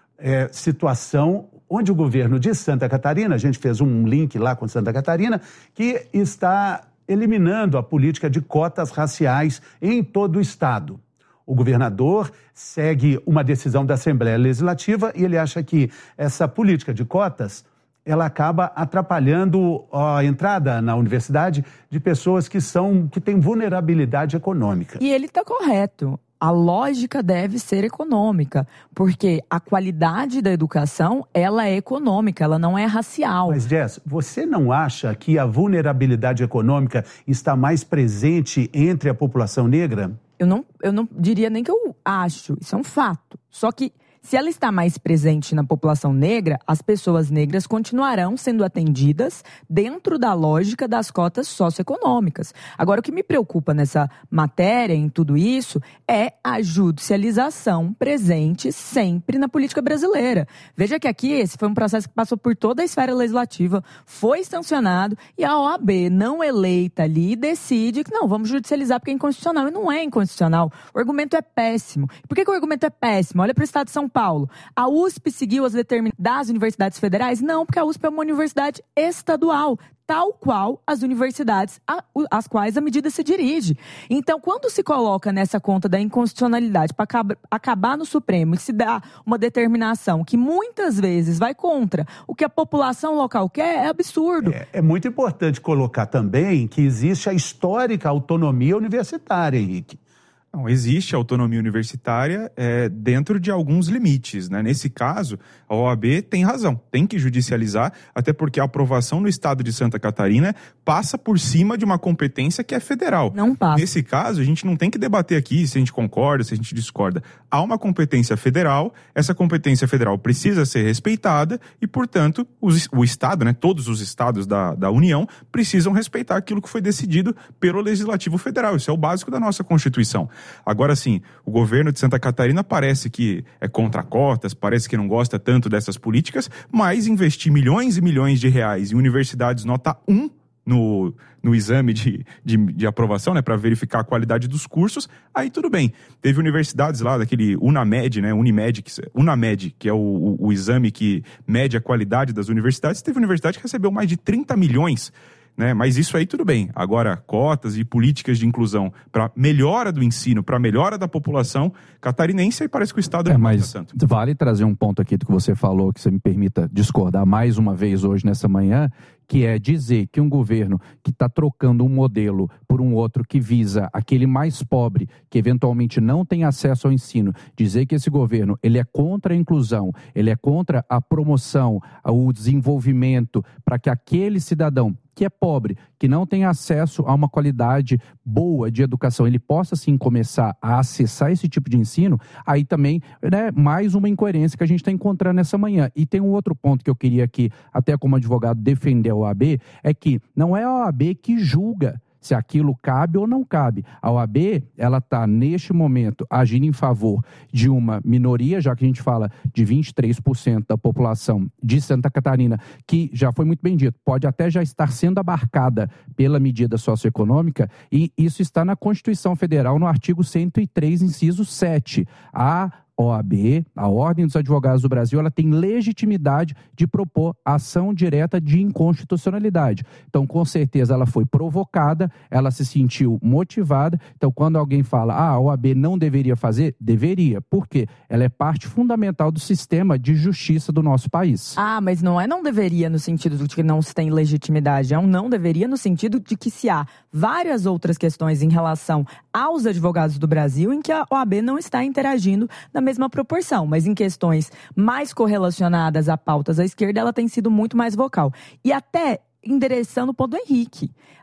é, situação onde o governo de Santa Catarina, a gente fez um link lá com Santa Catarina, que está eliminando a política de cotas raciais em todo o estado. O governador segue uma decisão da Assembleia Legislativa e ele acha que essa política de cotas ela acaba atrapalhando a entrada na universidade de pessoas que são que têm vulnerabilidade econômica. E ele está correto. A lógica deve ser econômica, porque a qualidade da educação, ela é econômica, ela não é racial. Mas, Jess, você não acha que a vulnerabilidade econômica está mais presente entre a população negra? Eu não, eu não diria nem que eu acho, isso é um fato. Só que se ela está mais presente na população negra, as pessoas negras continuarão sendo atendidas dentro da lógica das cotas socioeconômicas. Agora, o que me preocupa nessa matéria, em tudo isso, é a judicialização presente sempre na política brasileira. Veja que aqui esse foi um processo que passou por toda a esfera legislativa, foi sancionado e a O A B não eleita ali decide que não, vamos judicializar porque é inconstitucional. E não é inconstitucional. O argumento é péssimo. Por que, que o argumento é péssimo? Olha para o estado de São Paulo. Paulo. A U S P seguiu as determinações das universidades federais? Não, porque a U S P é uma universidade estadual, tal qual as universidades às quais a medida se dirige. Então, quando se coloca nessa conta da inconstitucionalidade para acabar no Supremo e se dá uma determinação que muitas vezes vai contra o que a população local quer, é absurdo. É, é muito importante colocar também que existe a histórica autonomia universitária, Henrique. Não, existe autonomia universitária é, dentro de alguns limites, né? Nesse caso, a O A B tem razão, tem que judicializar, até porque a aprovação no estado de Santa Catarina passa por cima de uma competência que é federal. Não passa. Nesse caso, a gente não tem que debater aqui se a gente concorda, se a gente discorda. Há uma competência federal, essa competência federal precisa ser respeitada e, portanto, os, o Estado, né, todos os estados da, da União precisam respeitar aquilo que foi decidido pelo Legislativo Federal. Isso é o básico da nossa Constituição. Agora sim, o governo de Santa Catarina parece que é contra cotas, parece que não gosta tanto dessas políticas, mas investir milhões e milhões de reais em universidades nota um no, no exame de, de, de aprovação, né, para verificar a qualidade dos cursos, aí tudo bem. Teve universidades lá, daquele Unamed, né, Unimed, que, Unamed, que é o, o, o exame que mede a qualidade das universidades, teve universidade que recebeu mais de trinta milhões. Né? Mas isso aí tudo bem. Agora, cotas e políticas de inclusão para melhora do ensino, para melhora da população catarinense, aí parece que o Estado é, não mas tanto. Vale trazer um ponto aqui do que você falou, que você me permita discordar mais uma vez hoje nessa manhã, que é dizer que um governo que está trocando um modelo por um outro que visa aquele mais pobre, que eventualmente não tem acesso ao ensino, dizer que esse governo ele é contra a inclusão, ele é contra a promoção, o desenvolvimento, para que aquele cidadão que é pobre, que não tem acesso a uma qualidade boa de educação, ele possa sim começar a acessar esse tipo de ensino, aí também, né, mais uma incoerência que a gente está encontrando nessa manhã. E tem um outro ponto que eu queria aqui, até como advogado, defender a O A B, é que não é a O A B que julga se aquilo cabe ou não cabe. A O A B, ela está, neste momento, agindo em favor de uma minoria, já que a gente fala de vinte e três por cento da população de Santa Catarina, que, já foi muito bem dito, pode até já estar sendo abarcada pela medida socioeconômica, e isso está na Constituição Federal, no artigo cento e três, inciso sete. A O A B, a Ordem dos Advogados do Brasil, ela tem legitimidade de propor ação direta de inconstitucionalidade. Então, com certeza, ela foi provocada, ela se sentiu motivada. Então, quando alguém fala, ah, a O A B não deveria fazer, deveria. Por quê? Ela é parte fundamental do sistema de justiça do nosso país. Ah, mas não é não deveria no sentido de que não se tem legitimidade, é um não deveria no sentido de que se há várias outras questões em relação aos advogados do Brasil em que a O A B não está interagindo na mesma proporção, mas em questões mais correlacionadas a pautas à esquerda, ela tem sido muito mais vocal. E até endereçando o ponto do Henrique.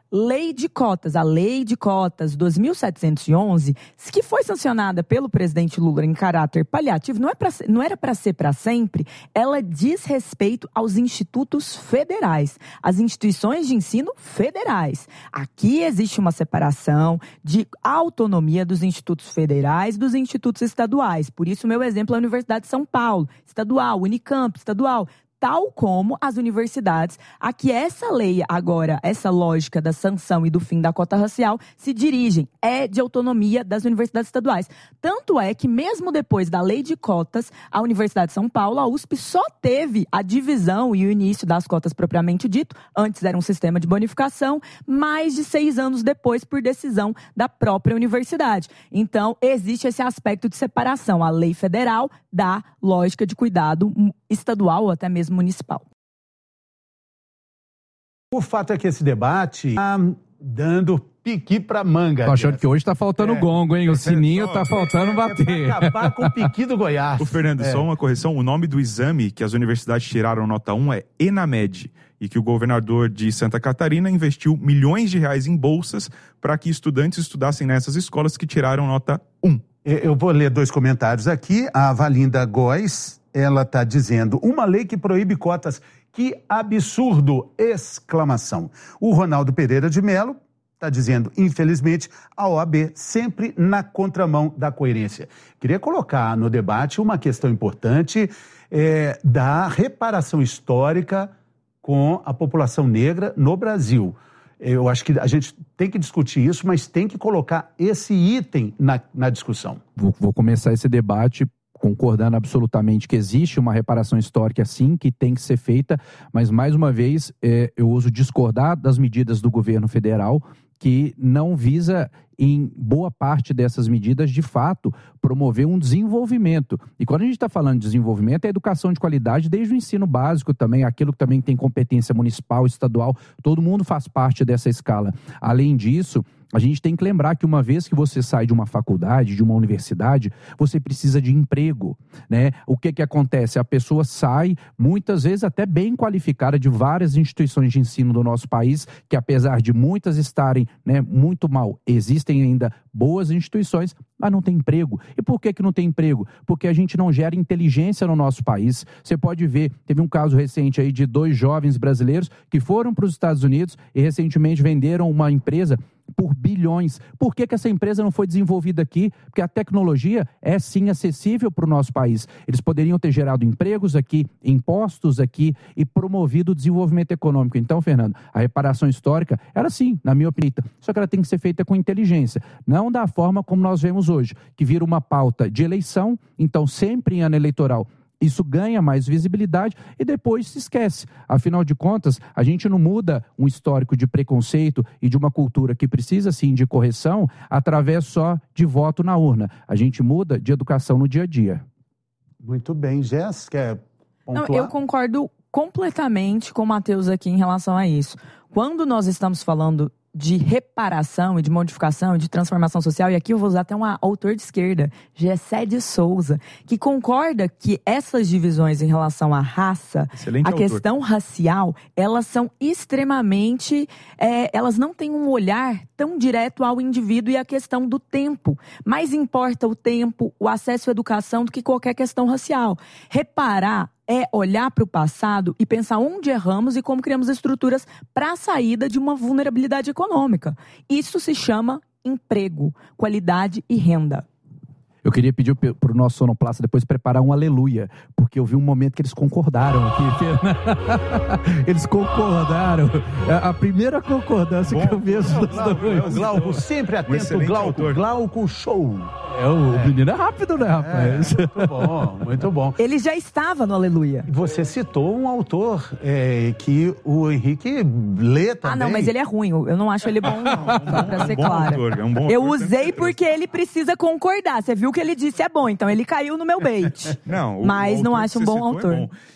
Lei de Cotas, a Lei de Cotas dois mil setecentos e onze, que foi sancionada pelo presidente Lula em caráter paliativo, não, é pra, não era para ser para sempre, ela diz respeito aos institutos federais, às instituições de ensino federais. Aqui existe uma separação de autonomia dos institutos federais e dos institutos estaduais. Por isso, meu exemplo é a Universidade de São Paulo, estadual, Unicamp, estadual. Tal como as universidades, a que essa lei agora, essa lógica da sanção e do fim da cota racial se dirigem, é de autonomia das universidades estaduais. Tanto é que mesmo depois da lei de cotas, a Universidade de São Paulo, a U S P, só teve a divisão e o início das cotas propriamente dito, antes era um sistema de bonificação, mais de seis anos depois por decisão da própria universidade. Então, existe esse aspecto de separação, a lei federal da lógica de cuidado estadual ou até mesmo municipal. O fato é que esse debate está dando piqui para manga. Tô achando que hoje está faltando o é. gongo, hein? O sininho está faltando é, bater. É para acabar com o piqui do Goiás. O Fernando, é. só uma correção. O nome do exame que as universidades tiraram nota um é ENAMED. E que o governador de Santa Catarina investiu milhões de reais em bolsas para que estudantes estudassem nessas escolas que tiraram nota um. Eu vou ler dois comentários aqui. A Valinda Góes, ela está dizendo, uma lei que proíbe cotas, que absurdo! Exclamação. O Ronaldo Pereira de Mello está dizendo, infelizmente, a O A B sempre na contramão da coerência. Queria colocar no debate uma questão importante é, da reparação histórica com a população negra no Brasil. Eu acho que a gente tem que discutir isso, mas tem que colocar esse item na, na discussão. Vou, vou começar esse debate concordando absolutamente que existe uma reparação histórica, sim, que tem que ser feita, mas, mais uma vez, é, eu uso discordar das medidas do governo federal, que não visa, em boa parte dessas medidas, de fato, promover um desenvolvimento. E quando a gente está falando de desenvolvimento, é educação de qualidade desde o ensino básico também, aquilo que também tem competência municipal, estadual, todo mundo faz parte dessa escala. Além disso, a gente tem que lembrar que uma vez que você sai de uma faculdade, de uma universidade, você precisa de emprego, né? O que que acontece? A pessoa sai, muitas vezes até bem qualificada, de várias instituições de ensino do nosso país, que apesar de muitas estarem, né, muito mal, existem ainda boas instituições, mas não tem emprego. E por que que não tem emprego? Porque a gente não gera inteligência no nosso país. Você pode ver, teve um caso recente aí de dois jovens brasileiros que foram para os Estados Unidos e recentemente venderam uma empresa por bilhões. Por que que essa empresa não foi desenvolvida aqui? Porque a tecnologia é sim acessível para o nosso país. Eles poderiam ter gerado empregos aqui, impostos aqui e promovido o desenvolvimento econômico. Então, Fernando, a reparação histórica, ela sim, na minha opinião, só que ela tem que ser feita com inteligência. Não da forma como nós vemos hoje, que vira uma pauta de eleição, então sempre em ano eleitoral isso ganha mais visibilidade e depois se esquece. Afinal de contas, a gente não muda um histórico de preconceito e de uma cultura que precisa, sim, de correção através só de voto na urna. A gente muda de educação no dia a dia. Muito bem. Jess, quer pontuar? Não, eu concordo completamente com o Matheus aqui em relação a isso. Quando nós estamos falando de reparação e de modificação e de transformação social, e aqui eu vou usar até um autor de esquerda, Gessé de Souza, que concorda que essas divisões em relação à raça, Excelente a autor. questão racial, elas são extremamente, é, elas não têm um olhar tão direto ao indivíduo e à questão do tempo. Mais importa o tempo, o acesso à educação do que qualquer questão racial. Reparar é olhar para o passado e pensar onde erramos e como criamos estruturas para a saída de uma vulnerabilidade econômica. Isso se chama emprego, qualidade e renda. Eu queria pedir para o nosso sonoplasta depois preparar um aleluia, porque eu vi um momento que eles concordaram aqui. Eles concordaram. A primeira concordância Bom, que eu vejo dos dois. Glauco, sempre atento, um Glauco, Glauco Show. É, o é. menino é rápido, né, rapaz? É, muito bom, muito bom. Ele já estava no aleluia. Você citou um autor é, que o Henrique lê também. Ah, não, mas ele é ruim. Eu não acho ele bom, não. Só pra ser claro. Autor, é um bom eu autor, usei porque ele precisa concordar. Você viu que ele disse é bom, então ele caiu no meu bait. Não, o, mas o não acho um bom autor. É bom.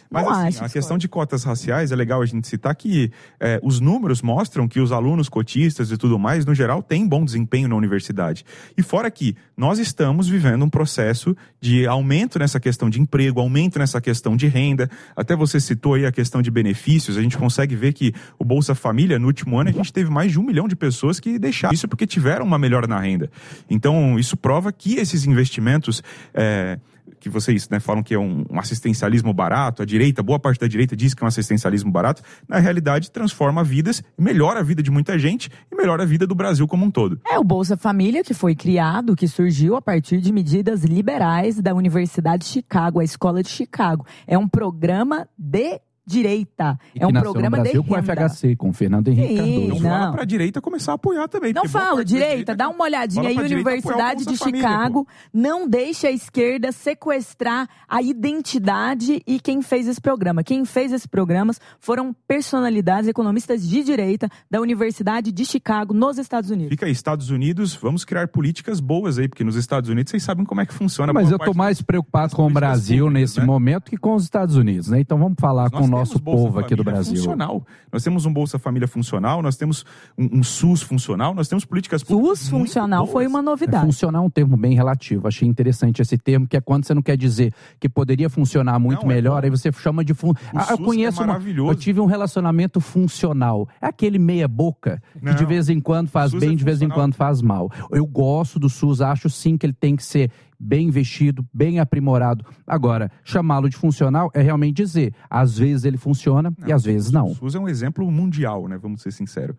Mas Não assim, acho, a questão de cotas raciais, é legal a gente citar que é, os números mostram que os alunos cotistas e tudo mais, no geral, têm bom desempenho na universidade. E fora que nós estamos vivendo um processo de aumento nessa questão de emprego, aumento nessa questão de renda. Até você citou aí a questão de benefícios, a gente consegue ver que o Bolsa Família, no último ano, a gente teve mais de um milhão de pessoas que deixaram isso porque tiveram uma melhora na renda. Então, isso prova que esses investimentos... É, que vocês, né, falam que é um, um assistencialismo barato, a direita, boa parte da direita diz que é um assistencialismo barato, na realidade transforma vidas, melhora a vida de muita gente e melhora a vida do Brasil como um todo. É o Bolsa Família, que foi criado, que surgiu a partir de medidas liberais da Universidade de Chicago, a Escola de Chicago. É um programa de direita. E é um que programa no Brasil de com renda. o F H C, com o Fernando Henrique Sim, Cardoso. Não, fala pra direita começar a apoiar também. Não falo, direita, direita, dá uma olhadinha aí, Universidade de Chicago, não deixe a esquerda sequestrar a identidade e quem fez esse programa. Quem fez esses programas foram personalidades, economistas de direita da Universidade de Chicago, nos Estados Unidos. Fica aí, Estados Unidos, vamos criar políticas boas aí, porque nos Estados Unidos vocês sabem como é que funciona. Mas eu tô mais preocupado com o Brasil públicas, nesse né? momento que com os Estados Unidos, né? Então vamos falar com o nosso povo aqui do Brasil. Funcional. Nós temos um Bolsa Família funcional, nós temos um, um SUS funcional, nós temos políticas públicas. SUS funcional foi uma novidade. É, funcional é um termo bem relativo. Achei interessante esse termo, que é quando você não quer dizer que poderia funcionar muito não, melhor, é aí você chama de fun... ah, eu conheço é uma... eu tive um relacionamento funcional. É aquele meia boca que não, de vez em quando faz bem, é de vez em quando faz mal. Eu gosto do SUS, acho sim que ele tem que ser bem investido, bem aprimorado. Agora, chamá-lo de funcional é realmente dizer, às vezes ele funciona não, e às vezes não. O SUS é um exemplo mundial, né? Vamos ser sinceros.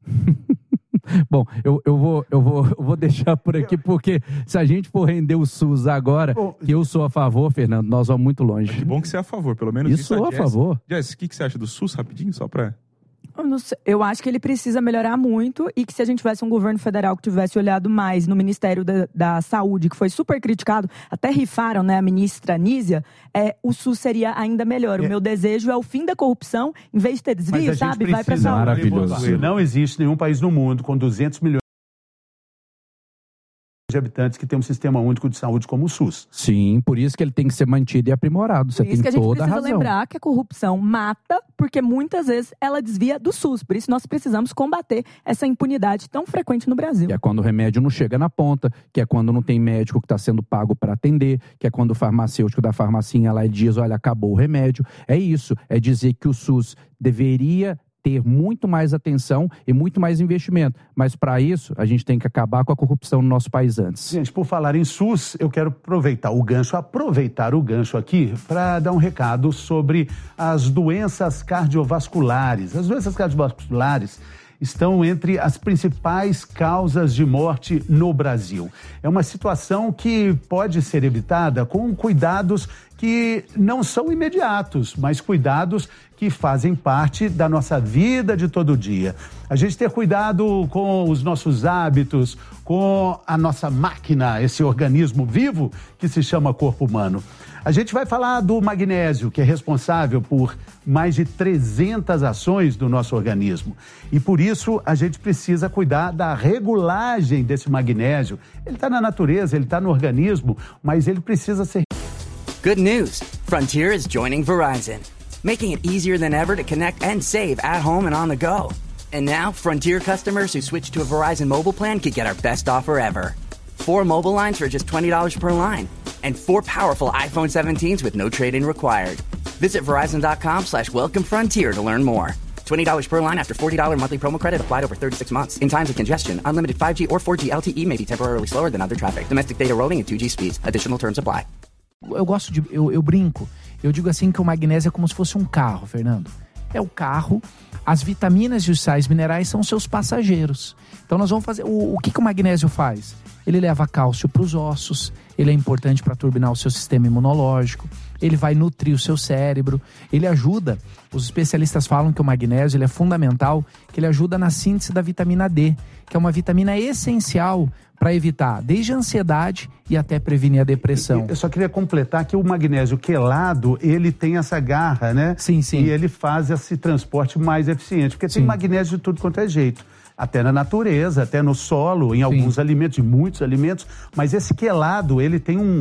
Bom, eu, eu, vou, eu, vou, eu vou deixar por aqui, porque se a gente for render o SUS agora, que eu sou a favor, Fernando, nós vamos muito longe. Mas que bom que você é a favor, pelo menos isso. Isso sou a, a favor. Jess, o que, que você acha do SUS, rapidinho, só pra... Eu, não sei, eu acho que ele precisa melhorar muito e que se a gente tivesse um governo federal que tivesse olhado mais no Ministério da, da Saúde, que foi super criticado, até rifaram, né, a ministra Nízia, é, o SUS seria ainda melhor. É. O meu desejo é o fim da corrupção, em vez de ter desvio, sabe? Vai pra saúde. Maravilhoso. Não existe nenhum país no mundo com duzentos milhões de habitantes que tem um sistema único de saúde como o SUS. Sim, por isso que ele tem que ser mantido e aprimorado. Você por isso tem que a gente toda a razão. precisa lembrar que a corrupção mata, porque muitas vezes ela desvia do SUS. Por isso nós precisamos combater essa impunidade tão frequente no Brasil. Que é quando o remédio não chega na ponta, que é quando não tem médico que está sendo pago para atender, que é quando o farmacêutico da farmacinha lá diz, olha, acabou o remédio. É isso, é dizer que o SUS deveria ter muito mais atenção e muito mais investimento. Mas para isso, a gente tem que acabar com a corrupção no nosso país antes. Gente, por falar em SUS, eu quero aproveitar o gancho, aproveitar o gancho aqui para dar um recado sobre as doenças cardiovasculares. As doenças cardiovasculares estão entre as principais causas de morte no Brasil. É uma situação que pode ser evitada com cuidados que não são imediatos, mas cuidados que fazem parte da nossa vida de todo dia. A gente ter cuidado com os nossos hábitos, com a nossa máquina, esse organismo vivo que se chama corpo humano. A gente vai falar do magnésio, que é responsável por mais de trezentas ações do nosso organismo. E por isso a gente precisa cuidar da regulagem desse magnésio. Ele está na natureza, ele está no organismo, mas ele precisa ser... Good news! Frontier is joining Verizon, making it easier than ever to connect and save at home and on the go. And now, Frontier customers who switch to a Verizon mobile plan could get our best offer ever. Four mobile lines for just twenty dollars per line. And four powerful iPhone seventeens with no trade-in required. Visit Verizon.com slash welcome Frontier to learn more. twenty dollars per line after forty dollars monthly promo credit applied over thirty-six months. In times of congestion, unlimited five G or four G L T E may be temporarily slower than other traffic. Domestic data roaming and two G speeds. Additional terms apply. Eu gosto de... Eu, eu brinco. Eu digo assim que o magnésio é como se fosse um carro, Fernando. É o carro, as vitaminas e os sais minerais são seus passageiros. Então nós vamos fazer... O, o que, que o magnésio faz? Ele leva cálcio para os ossos, ele é importante para turbinar o seu sistema imunológico, ele vai nutrir o seu cérebro, ele ajuda... Os especialistas falam que o magnésio ele é fundamental, que ele ajuda na síntese da vitamina D, que é uma vitamina essencial para evitar desde a ansiedade e até prevenir a depressão. Eu só queria completar que o magnésio quelado, ele tem essa garra, né? Sim, sim. E ele faz esse transporte mais eficiente, porque tem sim. magnésio de tudo quanto é jeito. Até na natureza, até no solo, em alguns sim. alimentos, em muitos alimentos. Mas esse quelado, ele tem um,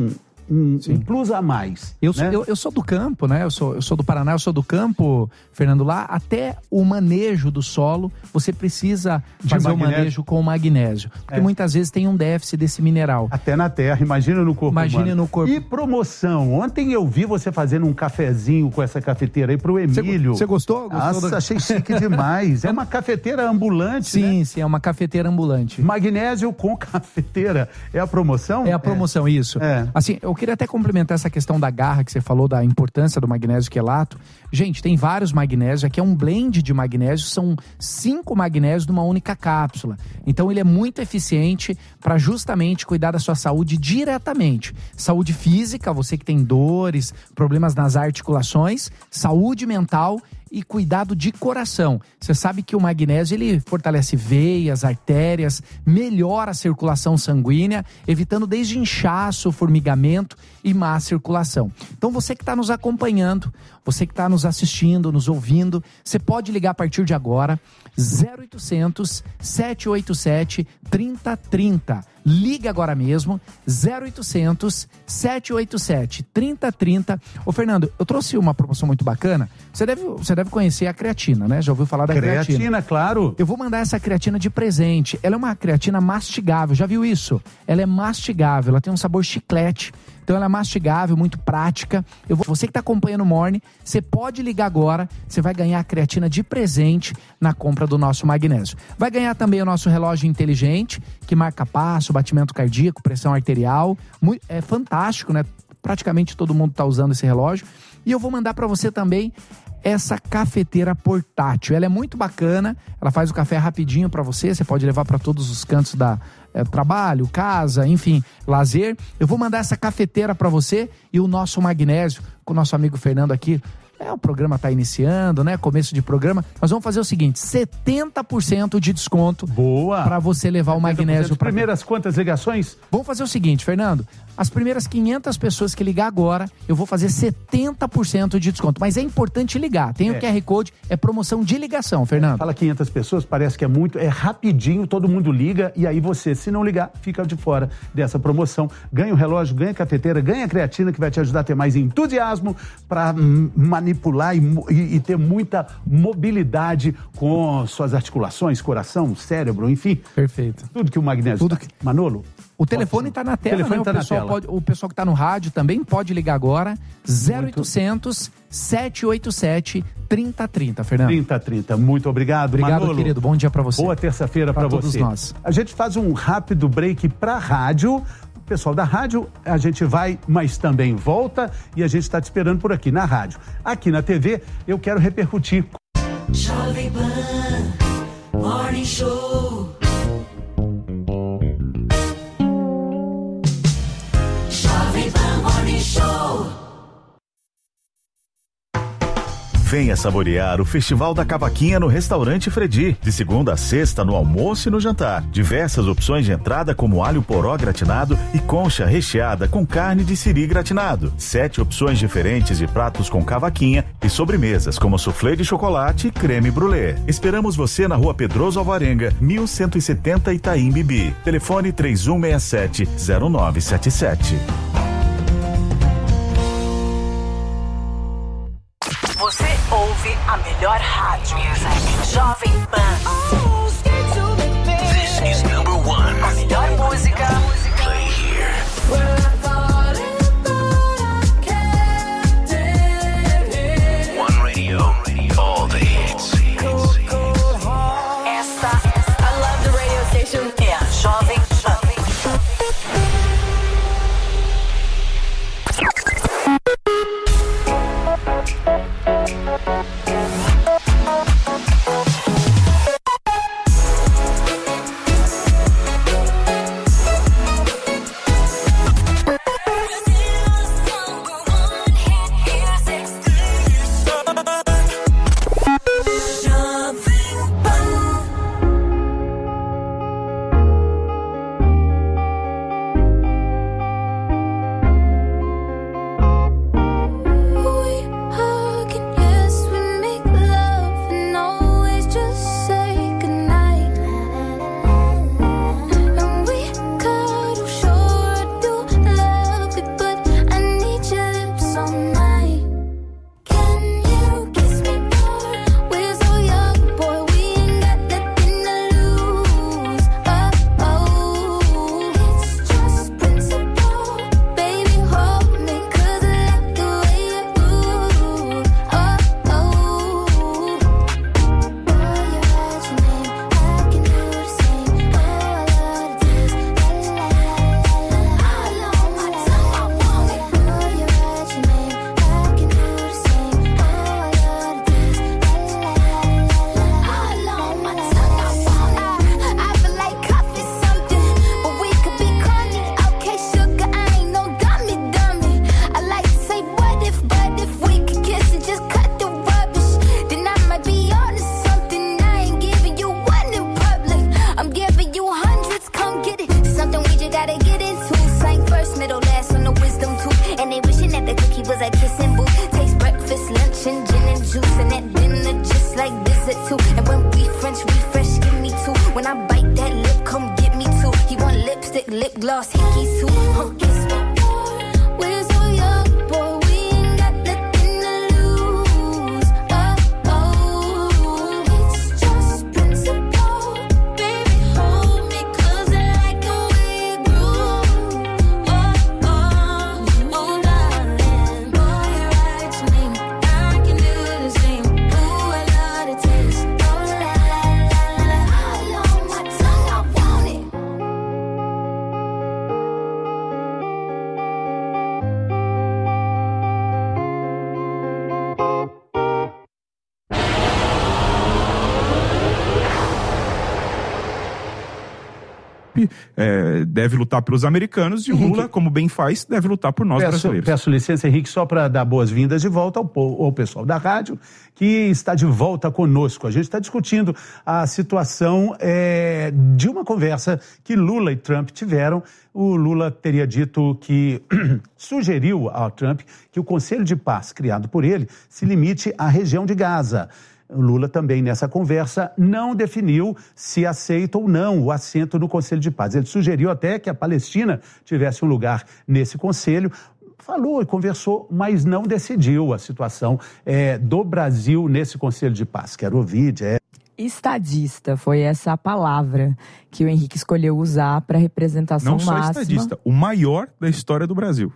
um, um plus a mais. Eu, né? sou, eu, eu sou do campo, né? Eu sou, eu sou do Paraná, eu sou do campo, Fernando. Lá, até o manejo do solo, você precisa De fazer o magnésio. manejo com o magnésio. Porque É. muitas vezes tem um déficit desse mineral. Até na terra, imagina no corpo Imagine humano. no corpo. E promoção. Ontem eu vi você fazendo um cafezinho com essa cafeteira aí pro Emílio. Você gostou? Gostou Nossa, do- achei chique demais. É uma cafeteira ambulante, Sim, né? sim, é uma cafeteira ambulante. Magnésio com cafeteira. É a promoção? É a promoção, isso. É. Assim, eu queria até complementar essa questão da garra que você falou, da importância do magnésio quelato. Gente, tem vários magnésios. Aqui é um blend de magnésio, são cinco magnésios numa única cápsula. Então ele é muito eficiente para justamente cuidar da sua saúde diretamente. Saúde física, você que tem dores, problemas nas articulações, saúde mental e cuidado de coração. Você sabe que o magnésio, ele fortalece veias, artérias, melhora a circulação sanguínea, evitando desde inchaço, formigamento e má circulação. Então você que está nos acompanhando, você que está nos assistindo, nos ouvindo, você pode ligar a partir de agora, zero oitocentos, sete oito sete, três zero três zero. Liga agora mesmo, zero oitocentos, sete oito sete, três zero três zero. Ô Fernando, eu trouxe uma promoção muito bacana. Você deve, você deve conhecer a creatina, né? Já ouviu falar da creatina? Creatina, claro. Eu vou mandar essa creatina de presente. Ela é uma creatina mastigável, já viu isso? Ela é mastigável, ela tem um sabor chiclete. Então ela é mastigável, muito prática. Eu vou, você que está acompanhando o Morning, você pode ligar agora, você vai ganhar a creatina de presente na compra do nosso magnésio. Vai ganhar também o nosso relógio inteligente, que marca passo, batimento cardíaco, pressão arterial. Muito, é fantástico, né? Praticamente todo mundo está usando esse relógio. E eu vou mandar para você também essa cafeteira portátil. Ela é muito bacana, ela faz o café rapidinho para você, você pode levar para todos os cantos da é, trabalho, casa, enfim, lazer. Eu vou mandar essa cafeteira para você e o nosso magnésio com o nosso amigo Fernando aqui. É, o programa está iniciando, né? Começo de programa. Nós vamos fazer o seguinte, setenta por cento de desconto. Boa. Para você levar o magnésio para primeiras quantas ligações? Vamos fazer o seguinte, Fernando. As primeiras quinhentas pessoas que ligar agora, eu vou fazer setenta por cento de desconto. Mas é importante ligar. Tem É. o Q R Code, é promoção de ligação, Fernando. Fala quinhentas pessoas, parece que é muito, é rapidinho, todo mundo liga e aí você, se não ligar, fica de fora dessa promoção. Ganha o relógio, ganha a cafeteira, ganha a creatina que vai te ajudar a ter mais entusiasmo para manipular e, e, e ter muita mobilidade com suas articulações, coração, cérebro, enfim. Perfeito. Tudo que o magnésio Tudo tá. Manolo? O telefone está na tela, O telefone né? tá o, na pessoal tela. pode, o pessoal que está no rádio também pode ligar agora, zero oitocentos, sete oito sete, três zero três zero, Fernando. trinta trinta, muito obrigado, Obrigado, Manolo. querido, bom dia para você. Boa terça-feira para Pra todos você. nós. A gente faz um rápido break para rádio. Pessoal da rádio, a gente vai, mas também volta e a gente está te esperando por aqui na rádio. Aqui na T V, eu quero repercutir. Jovem Pan Morning Show. Jovem Pan Morning Show. Venha saborear o Festival da Cavaquinha no Restaurante Fredi. De segunda a sexta, no almoço e no jantar. Diversas opções de entrada como alho poró gratinado e concha recheada com carne de siri gratinado. Sete opções diferentes de pratos com cavaquinha e sobremesas como soufflé de chocolate e creme brulee. Esperamos você na Rua Pedroso Alvarenga, mil cento e setenta Itaim Bibi. Telefone três um seis sete, zero nove sete sete. Você ouve a melhor rádio. Jovem Pan. This is number one. A melhor música. Play here. One radio, all the hits. Essa, I love the radio station. É a Jovem Pan. lost hickeys who huh, guess what? We're so young, boy, we ain't got nothing to lose. Oh, oh, it's just principle. Baby, hold me close and like the way you groove. Oh, oh, oh, darling, boy, you're right to me. I can do the same. Ooh, I love the taste. Oh, la, la, la, la, la. All on my tongue, I want it. É, deve lutar pelos americanos e o Lula, como bem faz, deve lutar por nós peço, brasileiros. Peço licença, Henrique, só para dar boas-vindas de volta ao, ao pessoal da rádio, que está de volta conosco. A gente está discutindo a situação é, de uma conversa que Lula e Trump tiveram. O Lula teria dito que sugeriu ao Trump que o Conselho de Paz, criado por ele, se limite à região de Gaza. O Lula também, nessa conversa, não definiu se aceita ou não o assento no Conselho de Paz. Ele sugeriu até que a Palestina tivesse um lugar nesse conselho. Falou e conversou, mas não decidiu a situação é, do Brasil nesse Conselho de Paz. Quero ouvir, é... Estadista, foi essa a palavra que o Henrique escolheu usar para representação máxima. Não só estadista, o maior da história do Brasil.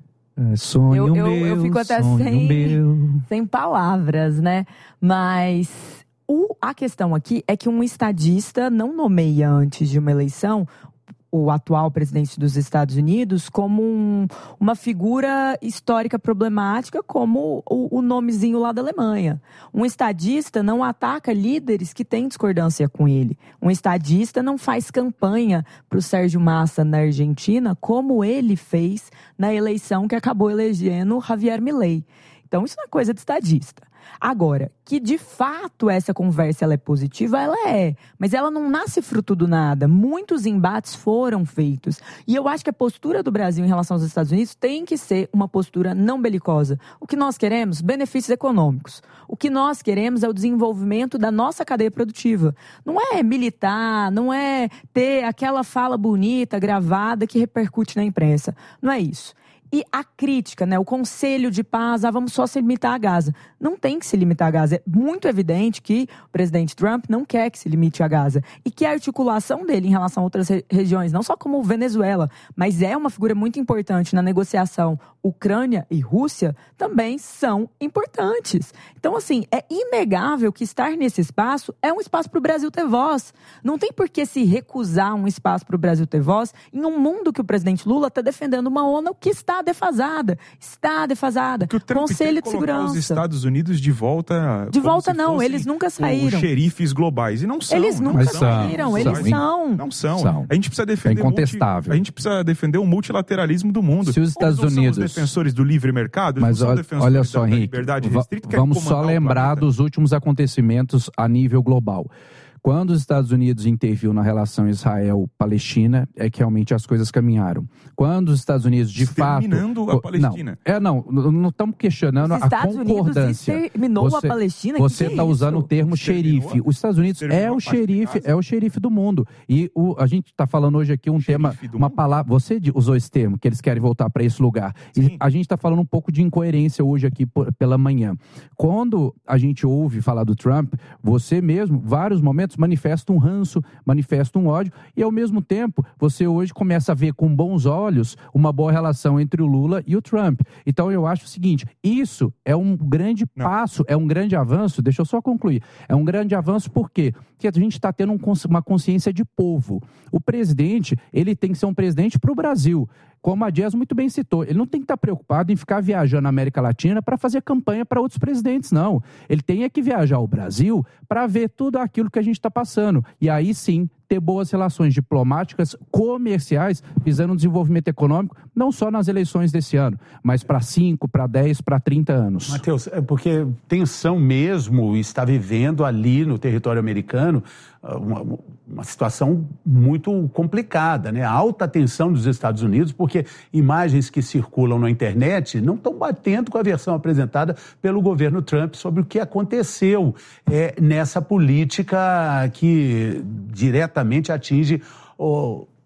É, sonho eu, eu, meu, eu fico até sem, sem palavras, né? Mas o, a questão aqui é que um estadista não nomeia antes de uma eleição o atual presidente dos Estados Unidos como um, uma figura histórica problemática, como o, o nomezinho lá da Alemanha. Um estadista não ataca líderes que têm discordância com ele. Um estadista não faz campanha para o Sérgio Massa na Argentina, como ele fez na eleição que acabou elegendo Javier Milei. Então, isso não é coisa de estadista. Agora, que de fato essa conversa ela é positiva, ela é. Mas ela não nasce fruto do nada. Muitos embates foram feitos. E eu acho que a postura do Brasil em relação aos Estados Unidos tem que ser uma postura não belicosa. O que nós queremos? Benefícios econômicos. O que nós queremos é o desenvolvimento da nossa cadeia produtiva. Não é militar, não é ter aquela fala bonita, gravada, que repercute na imprensa. Não é isso. E a crítica, né, o Conselho de Paz, ah, vamos só se limitar a Gaza. Não tem que se limitar a Gaza. É muito evidente que o presidente Trump não quer que se limite a Gaza. E que a articulação dele em relação a outras re- regiões, não só como Venezuela, mas é uma figura muito importante na negociação Ucrânia e Rússia, também são importantes. Então, assim, é inegável que estar nesse espaço é um espaço para o Brasil ter voz. Não tem por que se recusar um espaço para o Brasil ter voz em um mundo que o presidente Lula está defendendo uma ONU que está defasada. Está defasada. Que o Trump Conselho quer de Segurança. os Estados Unidos de volta. De volta não, eles nunca saíram. Os xerifes globais. E não são. Eles nunca não saíram, são. eles são. Não são. são. A gente precisa defender. É incontestável. Multi, a gente precisa defender o multilateralismo do mundo. Se os Estados eles não Unidos. São os defensores do livre mercado, eles Mas não são olha, defensores olha só, da, Henrique, da liberdade va- restrita. Que vamos é só lembrar dos últimos acontecimentos a nível global. Quando os Estados Unidos interviu na relação Israel-Palestina, é que realmente as coisas caminharam. Quando os Estados Unidos, de fato... Exterminando a Palestina. Não, é, não, não estamos questionando Os a Estados concordância. Unidos exterminou você, a Palestina? Você está é usando o termo xerife. Os Estados Unidos é o xerife, é o xerife do mundo. E o, a gente está falando hoje aqui um tema, uma mundo? palavra... Você usou esse termo, que eles querem voltar para esse lugar. E a gente está falando um pouco de incoerência hoje aqui por, pela manhã. Quando a gente ouve falar do Trump, você mesmo, vários momentos, manifesta um ranço, manifesta um ódio, e ao mesmo tempo, você hoje começa a ver com bons olhos uma boa relação entre o Lula e o Trump. Então eu acho o seguinte, isso é um grande Não. passo, é um grande avanço, deixa eu só concluir, é um grande avanço por quê? Porque a gente está tendo um, uma consciência de povo. O presidente, ele tem que ser um presidente para o Brasil. Como a Jazz muito bem citou, ele não tem que estar preocupado em ficar viajando na América Latina para fazer campanha para outros presidentes, não. Ele tem é que viajar ao Brasil para ver tudo aquilo que a gente está passando. E aí sim, ter boas relações diplomáticas, comerciais, visando o desenvolvimento econômico, não só nas eleições desse ano, mas para cinco, para dez, para trinta anos. Matheus, é porque tensão mesmo está vivendo ali no território americano uma, uma situação muito complicada, né? Alta tensão dos Estados Unidos, porque imagens que circulam na internet não estão batendo com a versão apresentada pelo governo Trump sobre o que aconteceu é, nessa política que diretamente atinge o,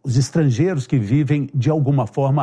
os estrangeiros que vivem de alguma forma